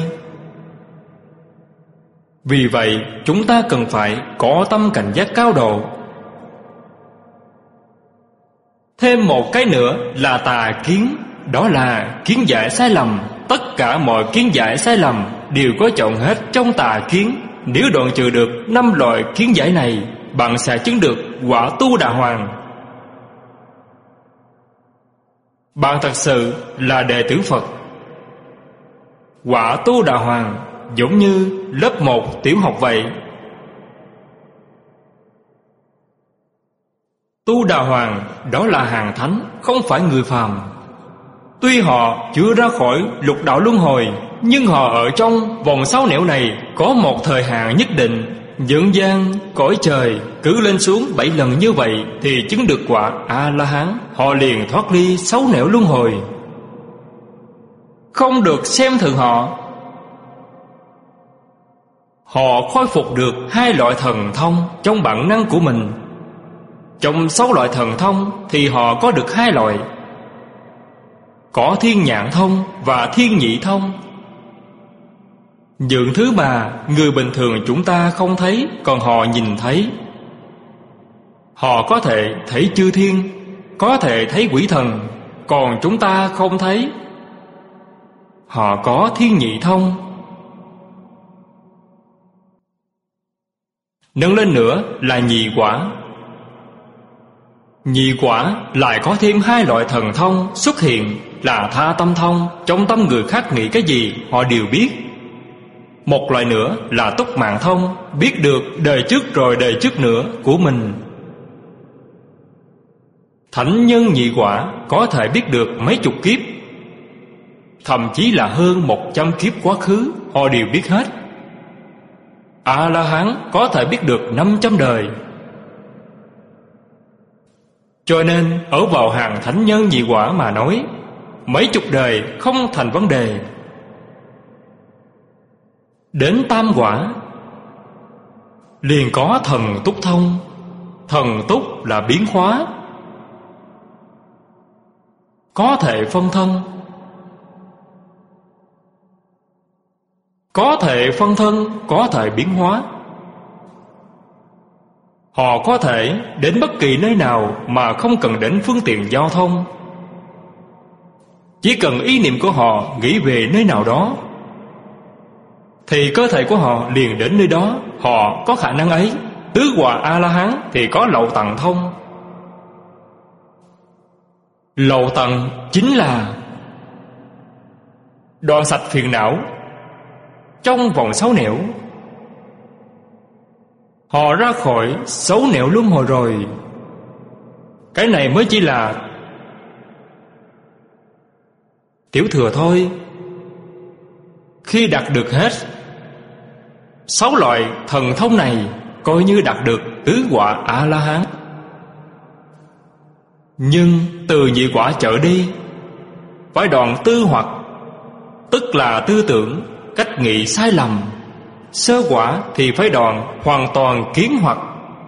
Vì vậy, chúng ta cần phải có tâm cảnh giác cao độ. Thêm một cái nữa là tà kiến, đó là kiến giải sai lầm. Tất cả mọi kiến giải sai lầm đều có chọn hết trong tà kiến. Nếu đoạn trừ được 5 loại kiến giải này, bạn sẽ chứng được quả Tu Đà Hoàng. Bạn thật sự là đệ tử Phật. Quả Tu Đà Hoàng giống như lớp 1 tiểu học vậy. Tu Đà Hoàng đó là hàng thánh, không phải người phàm. Tuy họ chưa ra khỏi lục đạo luân hồi, nhưng họ ở trong vòng 6 nẻo này có một thời hạn nhất định. Dượng gian cõi trời cứ lên xuống 7 lần như vậy thì chứng được quả A-la-hán. Họ liền thoát ly 6 nẻo luân hồi. Không được xem thường họ. Họ khôi phục được 2 loại thần thông trong bản năng của mình. Trong 6 loại thần thông thì họ có được 2 loại, có thiên nhãn thông và thiên nhị thông. Dượng thứ ba, người bình thường chúng ta không thấy, còn họ nhìn thấy. Họ có thể thấy chư thiên, có thể thấy quỷ thần, còn chúng ta không thấy. Họ có thiên nhị thông. Nâng lên nữa là nhị quả. Nhị quả lại có thêm 2 loại thần thông xuất hiện, là tha tâm thông. Trong tâm người khác nghĩ cái gì họ đều biết. Một loại nữa là túc mạng thông, biết được đời trước rồi đời trước nữa của mình. Thánh nhân nhị quả có thể biết được mấy chục kiếp, thậm chí là hơn 100 kiếp quá khứ, họ đều biết hết. A-la-hán có thể biết được 500 đời. Cho nên ở vào hàng thánh nhân nhị quả mà nói, mấy chục đời không thành vấn đề. Đến tam quả liền có thần túc thông. Thần túc là biến hóa, có thể phân thân. Có thể phân thân, có thể biến hóa. Họ có thể đến bất kỳ nơi nào mà không cần đến phương tiện giao thông. Chỉ cần ý niệm của họ nghĩ về nơi nào đó thì cơ thể của họ liền đến nơi đó. Họ có khả năng ấy. Tứ quả A-la-hán thì có lậu tận thông. Lậu tận chính là đoạn sạch phiền não trong vòng 6 nẻo. Họ ra khỏi 6 nẻo luân hồi rồi. Cái này mới chỉ là tiểu thừa thôi. Khi đạt được hết 6 loại thần thông này, coi như đạt được tứ quả A-la-hán. Nhưng từ nhị quả trở đi, phải đoạn tư hoặc, tức là tư tưởng, cách nghĩ sai lầm. Sơ quả thì phải đoạn hoàn toàn kiến hoặc.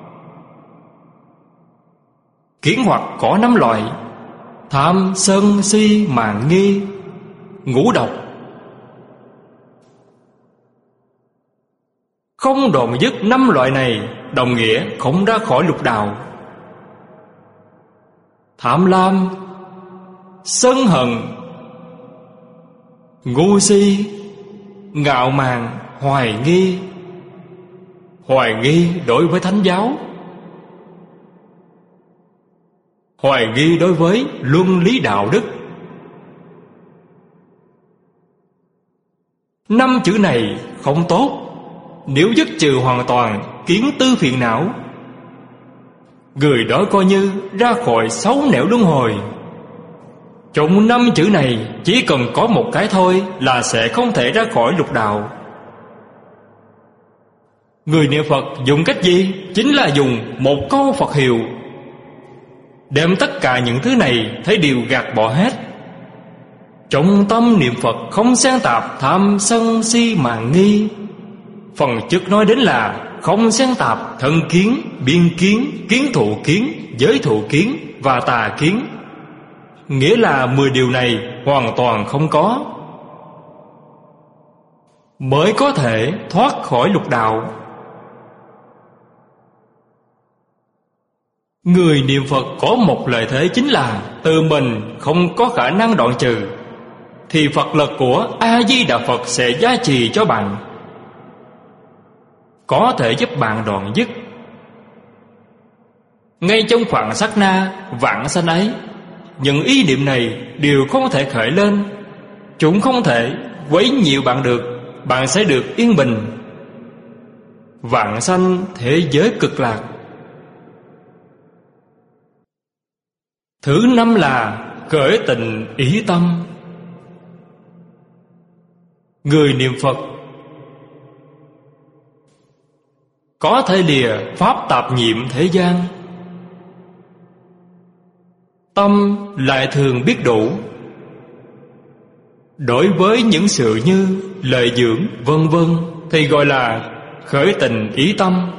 Kiến hoặc có 5 loại: tham, sân, si, mạn, nghi, ngũ độc. Không đoạn dứt 5 loại này, đồng nghĩa không ra khỏi lục đạo. Tham lam, sân hận, ngu si, ngạo mạn, hoài nghi. Hoài nghi đối với thánh giáo, hoài nghi đối với luân lý đạo đức. 5 chữ này không tốt. Nếu dứt trừ hoàn toàn kiến tư phiền não, người đó coi như ra khỏi 6 nẻo luân hồi. Trong 5 chữ này chỉ cần có một cái thôi là sẽ không thể ra khỏi lục đạo. Người niệm Phật dùng cách gì? Chính là dùng một câu Phật hiệu, đem tất cả những thứ này thấy đều gạt bỏ hết. Trong tâm niệm Phật không xen tạp tham sân si mạn nghi. Phần trước nói đến là không xen tạp thân kiến, biên kiến, kiến thụ kiến, giới thụ kiến và tà kiến. Nghĩa là 10 điều này hoàn toàn không có, mới có thể thoát khỏi lục đạo. Người niệm Phật có một lợi thế chính là từ mình không có khả năng đoạn trừ. thì Phật lực của A-di-đà Phật sẽ gia trì cho bạn, có thể giúp bạn đoạn dứt ngay trong khoảng sát na vãng sanh ấy. Những ý niệm này đều không thể khởi lên, chúng không thể quấy nhiễu bạn được. Bạn sẽ được yên bình, vãng sanh thế giới cực lạc. Thứ năm là khởi tịnh ý tâm. Người niệm Phật có thể lìa pháp tạp nhiễm thế gian, tâm lại thường biết đủ. Đối với những sự như lợi dưỡng vân vân thì gọi là khởi tịnh ý tâm.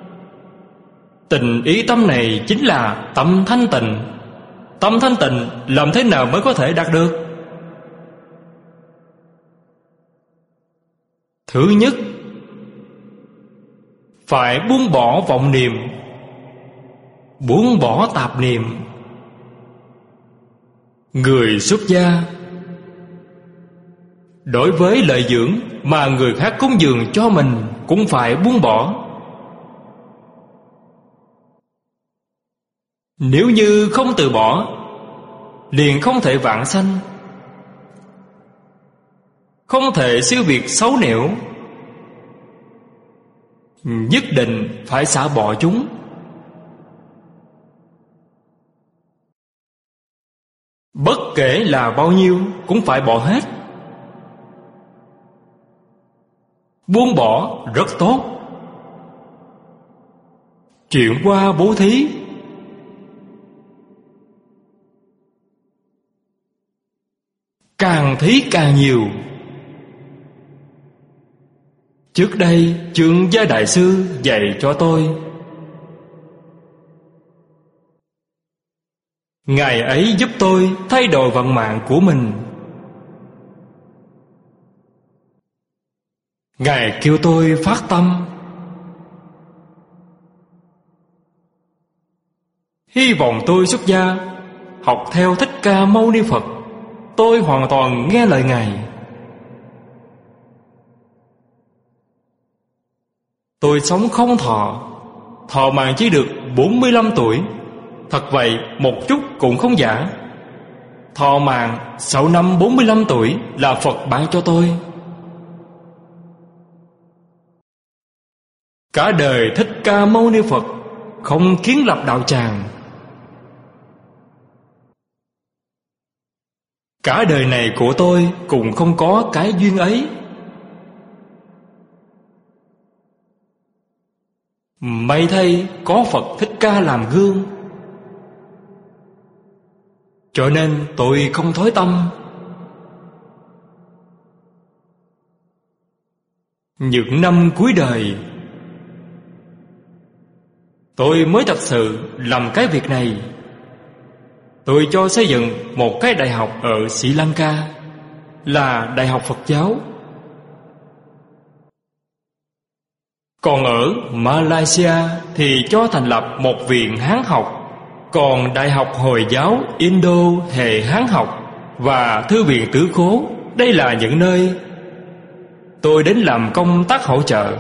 Tịnh ý tâm này chính là tâm thanh tịnh. Tâm thanh tịnh làm thế nào mới có thể đạt được? Thứ nhất, phải buông bỏ vọng niệm, buông bỏ tạp niệm. Người xuất gia đối với lợi dưỡng mà người khác cúng dường cho mình cũng phải buông bỏ. Nếu như không từ bỏ, liền không thể vãng sanh, không thể siêu việt xấu nẻo. Nhất định phải xả bỏ chúng. Bất kể là bao nhiêu cũng phải bỏ hết. Buông bỏ rất tốt. Chuyển qua bố thí, càng thí càng nhiều. Trước đây Trương Gia Đại Sư dạy cho tôi, Ngài ấy giúp tôi thay đổi vận mạng của mình. Ngài kêu tôi phát tâm, hy vọng tôi xuất gia, học theo Thích Ca Mâu Ni Phật. Tôi hoàn toàn nghe lời Ngài. Tôi sống không thọ, thọ mạng chỉ được 45 tuổi. Thật vậy, một chút cũng không giả. Thọ mạng sau năm 45 tuổi là Phật ban cho tôi. Cả đời Thích Ca Mâu Ni Phật không kiến lập đạo tràng. Cả đời này của tôi cũng không có cái duyên ấy. May thay có Phật Thích Ca làm gương, cho nên tôi không thối tâm. Những năm cuối đời, tôi mới thật sự làm cái việc này. Tôi cho xây dựng một cái đại học ở Sri Lanka, là Đại học Phật giáo. Còn ở Malaysia thì cho thành lập một viện Hán học. Còn Đại học Hồi giáo Indo hệ Hán học và Thư viện Tứ Khố, đây là những nơi tôi đến làm công tác hỗ trợ.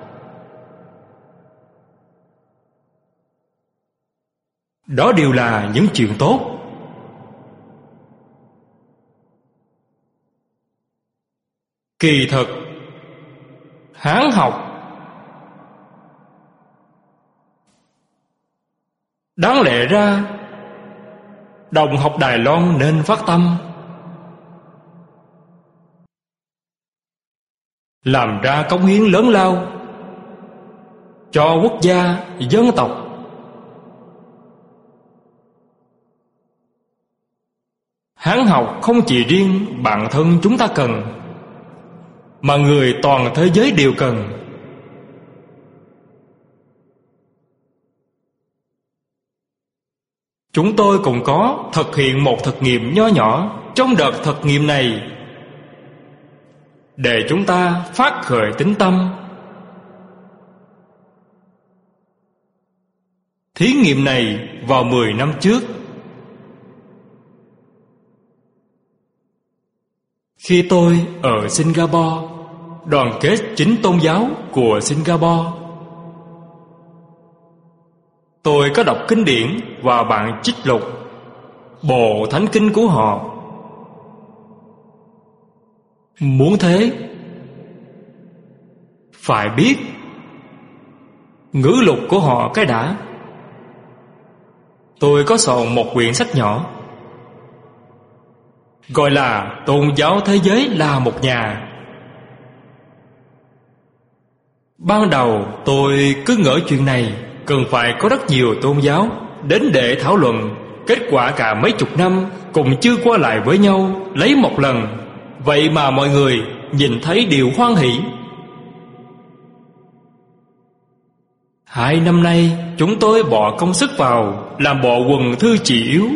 Đó đều là những chuyện tốt. Kỳ thực Hán học đáng lẽ ra Đồng học Đài Loan nên phát tâm, làm ra cống hiến lớn lao cho quốc gia, dân tộc. Hán học không chỉ riêng bản thân chúng ta cần, mà người toàn thế giới đều cần. Chúng tôi cũng có thực hiện một thực nghiệm nho nhỏ trong đợt thực nghiệm này, để chúng ta phát khởi tín tâm. Thí nghiệm này vào 10 năm trước. Khi tôi ở Singapore, đoàn kết chính tôn giáo của Singapore, tôi có đọc kinh điển và bản trích lục bộ thánh kinh của họ. Muốn thế, phải biết ngữ lục của họ cái đã. Tôi có soạn một quyển sách nhỏ gọi là Tôn giáo thế giới là một nhà. Ban đầu tôi cứ ngỡ chuyện này cần phải có rất nhiều tôn giáo đến để thảo luận. Kết quả cả mấy chục năm cùng chưa qua lại với nhau lấy một lần. Vậy mà mọi người nhìn thấy điều hoan hỷ. 2 năm nay chúng tôi bỏ công sức vào làm bộ quần thư chì yếu.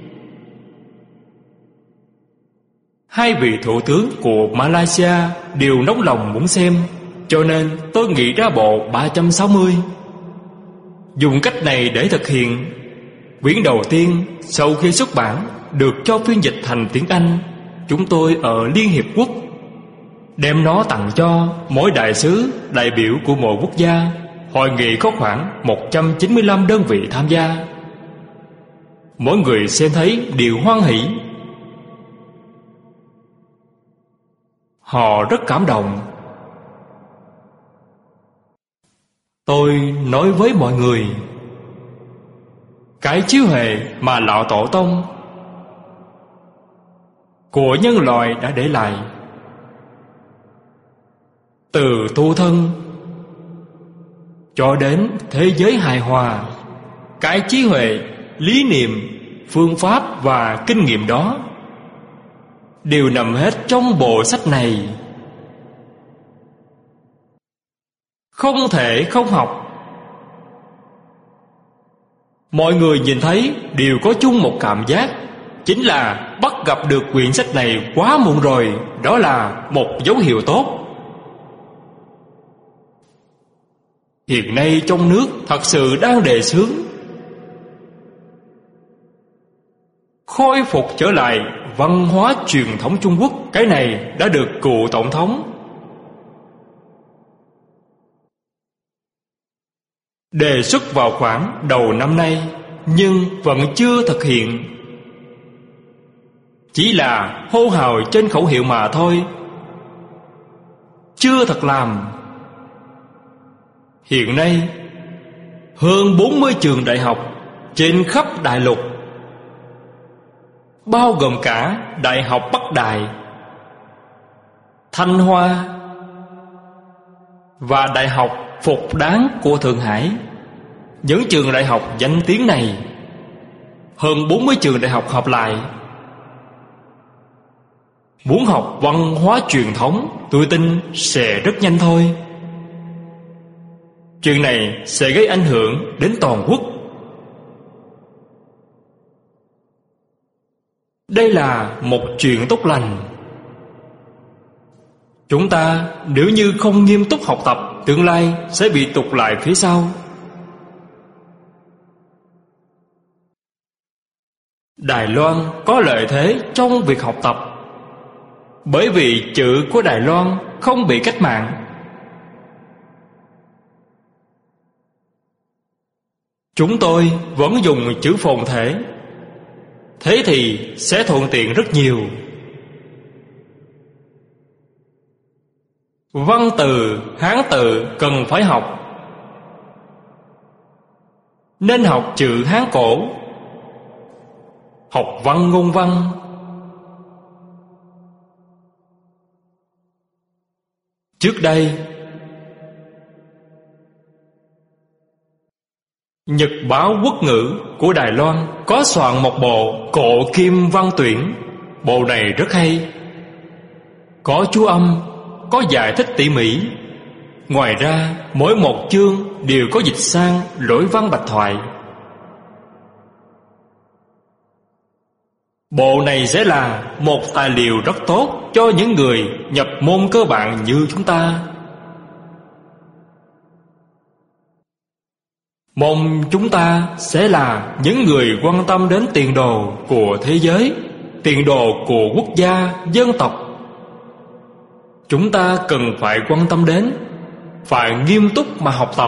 2 vị thủ tướng của Malaysia đều nóng lòng muốn xem, cho nên tôi nghĩ ra bộ 360. Dùng cách này để thực hiện. Quyển đầu tiên sau khi xuất bản được cho phiên dịch thành tiếng Anh. Chúng tôi ở Liên Hiệp Quốc đem nó tặng cho mỗi đại sứ, đại biểu của mỗi quốc gia. Hội nghị có khoảng 195 đơn vị tham gia. Mỗi người xem thấy đều hoan hỷ. Họ rất cảm động. Tôi nói với mọi người, cái chiếu huệ mà lão tổ tông của nhân loại đã để lại, từ tu thân cho đến thế giới hài hòa, cái trí huệ, lý niệm, phương pháp và kinh nghiệm đó đều nằm hết trong bộ sách này. Không thể không học. Mọi người nhìn thấy đều có chung một cảm giác, chính là bắt gặp được quyển sách này quá muộn rồi. Đó là một dấu hiệu tốt. Hiện nay trong nước thật sự đang đề xướng khôi phục trở lại văn hóa truyền thống Trung Quốc. Cái này đã được cựu tổng thống đề xuất vào khoảng đầu năm nay, nhưng vẫn chưa thực hiện. Chỉ là hô hào trên khẩu hiệu mà thôi, chưa thật làm. Hiện nay hơn 40 trường đại học trên khắp đại lục, bao gồm cả Đại học Bắc Đại, Thanh Hoa và Đại học Phục Đán của Thượng Hải. Những trường đại học danh tiếng này, hơn 40 trường đại học hợp lại, muốn học văn hóa truyền thống, tôi tin sẽ rất nhanh thôi. Chuyện này sẽ gây ảnh hưởng đến toàn quốc. Đây là một chuyện tốt lành. Chúng ta nếu như không nghiêm túc học tập, tương lai sẽ bị tụt lại phía sau. Đài Loan có lợi thế trong việc học tập, bởi vì chữ của Đài Loan không bị cách mạng. Chúng tôi vẫn dùng chữ phồn thể, thế thì sẽ thuận tiện rất nhiều. Văn từ, Hán tự cần phải học, nên học chữ Hán cổ, học văn ngôn văn. Trước đây, Nhật báo Quốc ngữ của Đài Loan có soạn một bộ Cổ Kim Văn Tuyển. Bộ này rất hay, có chú âm, có giải thích tỉ mỉ. Ngoài ra, mỗi một chương đều có dịch sang lỗi văn bạch thoại. Bộ này sẽ là một tài liệu rất tốt cho những người nhập môn cơ bản như chúng ta. Mong chúng ta sẽ là những người quan tâm đến tiền đồ của thế giới, tiền đồ của quốc gia, dân tộc. chúng ta cần phải quan tâm đến, phải nghiêm túc mà học tập.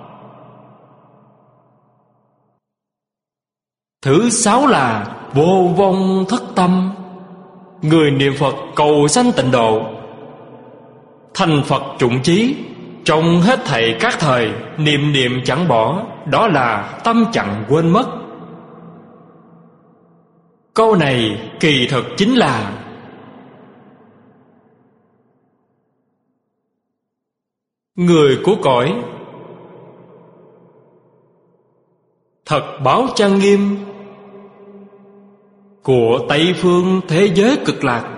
Thứ 6 là vô vong thất tâm. Người niệm Phật cầu sanh tịnh độ, thành Phật chủng chí, trong hết thảy các thời, niệm niệm chẳng bỏ, đó là tâm chẳng quên mất. Câu này kỳ thực chính là người của cõi thật báo trang nghiêm của Tây phương thế giới cực lạc.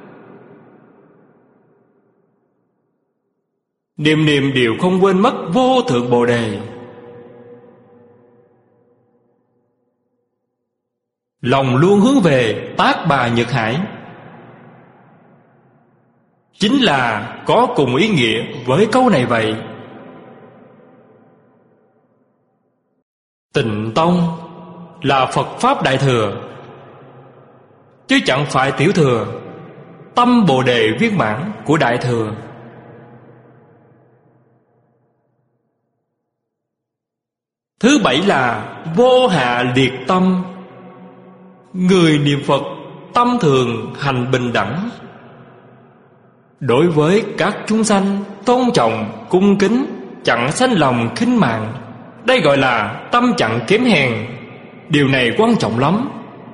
Niệm niệm đều không quên mất vô thượng Bồ Đề. Lòng luôn hướng về Tác Bà Nhật Hải, chính là có cùng ý nghĩa với câu này vậy. Tịnh Tông là Phật Pháp Đại Thừa, chứ chẳng phải Tiểu Thừa, tâm Bồ Đề viên mãn của Đại Thừa. Thứ 7 là vô hạ liệt tâm. Người niệm Phật tâm thường hành bình đẳng, đối với các chúng sanh tôn trọng, cung kính, chẳng sanh lòng khinh mạng. Đây gọi là tâm chẳng kém hèn. Điều này quan trọng lắm,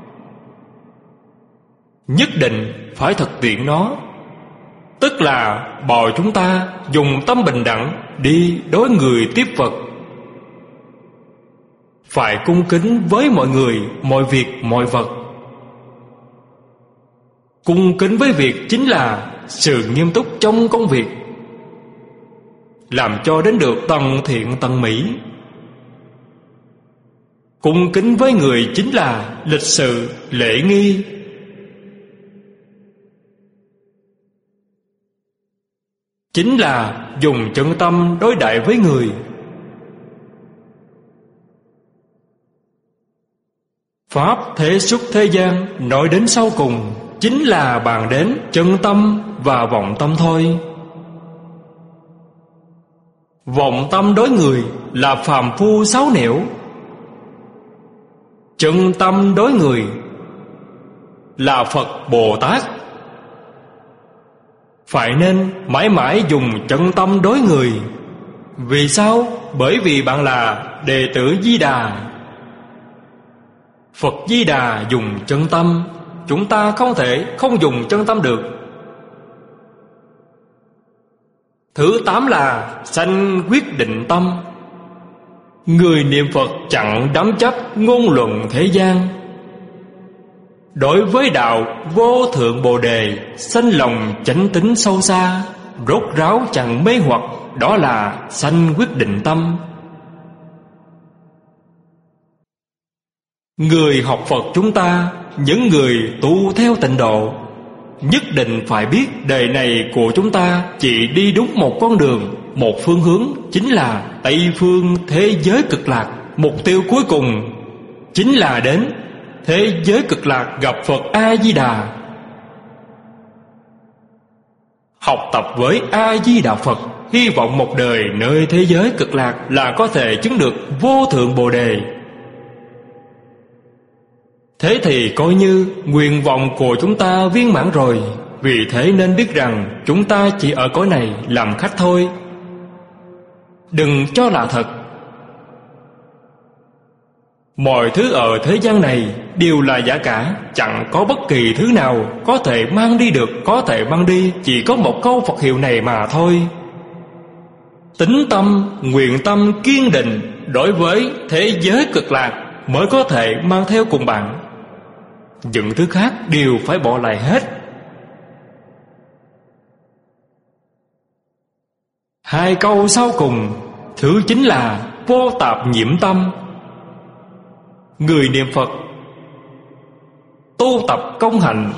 nhất định phải thực tiễn nó. Tức là bò chúng ta dùng tâm bình đẳng đi đối người tiếp Phật, phải cung kính với mọi người, mọi việc, mọi vật. Cung kính với việc chính là sự nghiêm túc trong công việc, làm cho đến được tầng thiện tầng mỹ. Cung kính với người chính là lịch sự, lễ nghi. Chính là dùng chân tâm đối đãi với người. Pháp thế xuất thế gian nói đến sau cùng chính là bàn đến chân tâm và vọng tâm thôi. Vọng tâm đối người là phàm phu sáu nẻo, chân tâm đối người là Phật Bồ Tát. Phải nên mãi mãi dùng chân tâm đối người. Vì sao? Bởi vì bạn là đệ tử Di Đà. Phật Di Đà dùng chân tâm, chúng ta không thể không dùng chân tâm được. Thứ 8 là sanh quyết định tâm. Người niệm Phật chẳng đắm chấp ngôn luận thế gian, đối với đạo vô thượng Bồ Đề sanh lòng chánh tín sâu xa, rốt ráo chẳng mê hoặc, đó là sanh quyết định tâm. Người học Phật chúng ta, những người tu theo tịnh độ, nhất định phải biết đời này của chúng ta chỉ đi đúng một con đường, một phương hướng, chính là Tây phương thế giới cực lạc. Mục tiêu cuối cùng chính là đến thế giới cực lạc gặp Phật A-di-đà. Học tập với A-di-đà Phật, hy vọng một đời nơi thế giới cực lạc là có thể chứng được vô thượng Bồ Đề. Thế thì coi như nguyện vọng của chúng ta viên mãn rồi. Vì thế nên biết rằng chúng ta chỉ ở cõi này làm khách thôi, đừng cho là thật. Mọi thứ ở thế gian này đều là giả cả, chẳng có bất kỳ thứ nào có thể mang đi được. Có thể mang đi chỉ có một câu Phật hiệu này mà thôi. Tín tâm, nguyện tâm kiên định đối với thế giới cực lạc mới có thể mang theo cùng bạn. Những thứ khác đều phải bỏ lại hết. Hai câu sau cùng, thứ chính là vô tạp nhiễm tâm. Người niệm Phật tu tập công hạnh,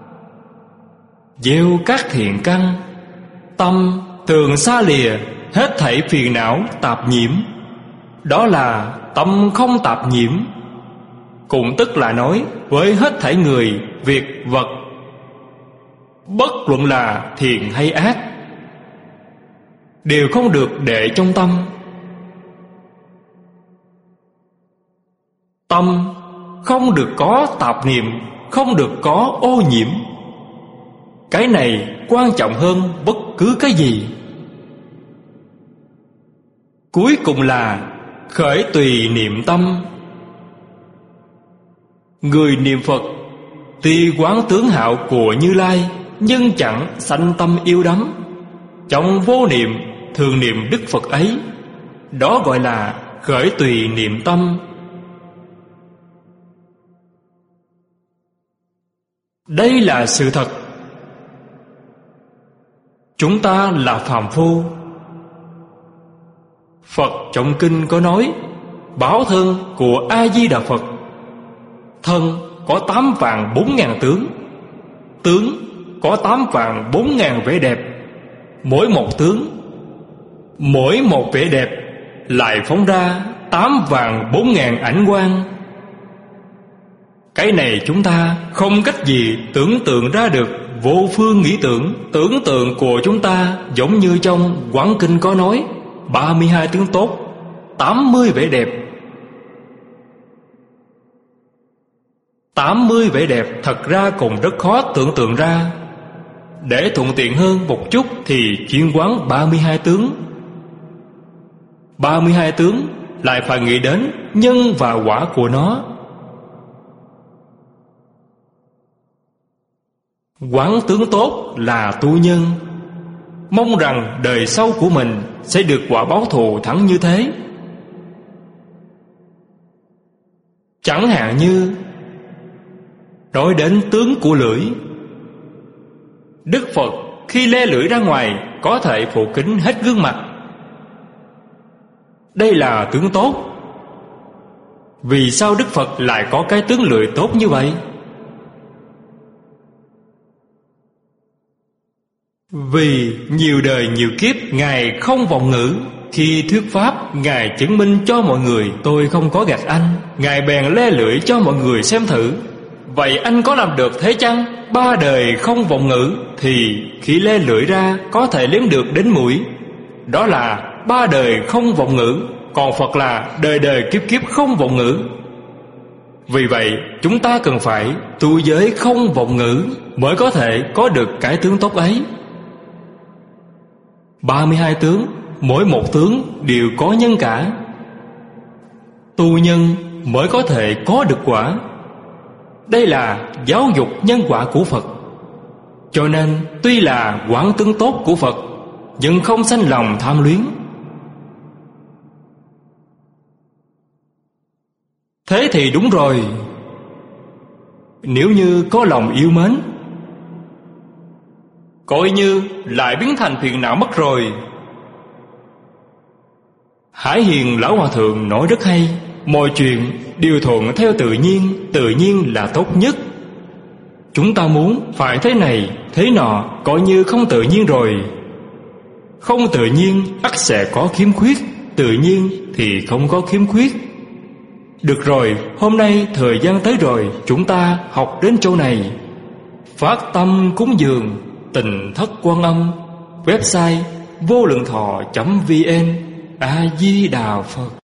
gieo các thiện căn, tâm thường xa lìa hết thảy phiền não tạp nhiễm, đó là tâm không tạp nhiễm. Cũng tức là nói với hết thảy người, việc, vật, bất luận là thiện hay ác, đều không được để trong tâm. Tâm không được có tạp niệm, không được có ô nhiễm. Cái này quan trọng hơn bất cứ cái gì. Cuối cùng là khởi tùy niệm tâm. Người niệm Phật tuy quán tướng hạo của Như Lai, nhưng chẳng sanh tâm yêu đắm. Trong vô niệm thường niệm Đức Phật ấy, đó gọi là khởi tùy niệm tâm. Đây là sự thật. Chúng ta là phàm phu. Phật trong kinh có nói, báo thân của A Di Đà Phật, thân có 8 vạn 4 ngàn tướng, tướng có 8 vạn 4 ngàn vẻ đẹp. Mỗi một tướng, mỗi một vẻ đẹp lại phóng ra 8 vạn 4 ngàn ảnh quang. Cái này chúng ta không cách gì tưởng tượng ra được, vô phương nghĩ tưởng. Tưởng tượng của chúng ta giống như trong Quán Kinh có nói, 32 tướng tốt, 80 vẻ đẹp. 80 vẻ đẹp thật ra cũng rất khó tưởng tượng ra. Để thuận tiện hơn một chút thì chuyên quán 32 tướng. 32 tướng lại phải nghĩ đến nhân và quả của nó. Quán tướng tốt là tu nhân, mong rằng đời sau của mình sẽ được quả báo thù thắng như thế. Chẳng hạn như nói đến tướng của lưỡi, Đức Phật khi le lưỡi ra ngoài có thể phủ kín hết gương mặt. Đây là tướng tốt. Vì sao Đức Phật lại có cái tướng lưỡi tốt như vậy? Vì nhiều đời nhiều kiếp Ngài không vọng ngữ. Khi thuyết pháp, Ngài chứng minh cho mọi người tôi không có gạt anh. Ngài bèn le lưỡi cho mọi người xem thử. Vậy anh có làm được thế chăng? 3 đời không vọng ngữ thì khi le lưỡi ra có thể liếm được đến mũi. Đó là 3 đời không vọng ngữ. Còn Phật là đời đời kiếp kiếp không vọng ngữ. Vì vậy chúng ta cần phải tu giới không vọng ngữ mới có thể có được cái tướng tốt ấy. 32 tướng, mỗi một tướng đều có nhân cả. Tu nhân mới có thể có được quả. Đây là giáo dục nhân quả của Phật. Cho nên tuy là quán tướng tốt của Phật, nhưng không sanh lòng tham luyến. Thế thì đúng rồi. Nếu như có lòng yêu mến, coi như lại biến thành phiền não mất rồi. Hải Hiền Lão Hòa Thượng nói rất hay, mọi chuyện đều thuận theo tự nhiên là tốt nhất. Chúng ta muốn phải thế này, thế nọ, coi như không tự nhiên rồi. Không tự nhiên ắt sẽ có khiếm khuyết, tự nhiên thì không có khiếm khuyết. Được rồi, hôm nay thời gian tới rồi, chúng ta học đến chỗ này. Phát tâm cúng dường Tịnh Thất Quan Âm. Website vô lượng thọ.vn. A Di Đà Phật.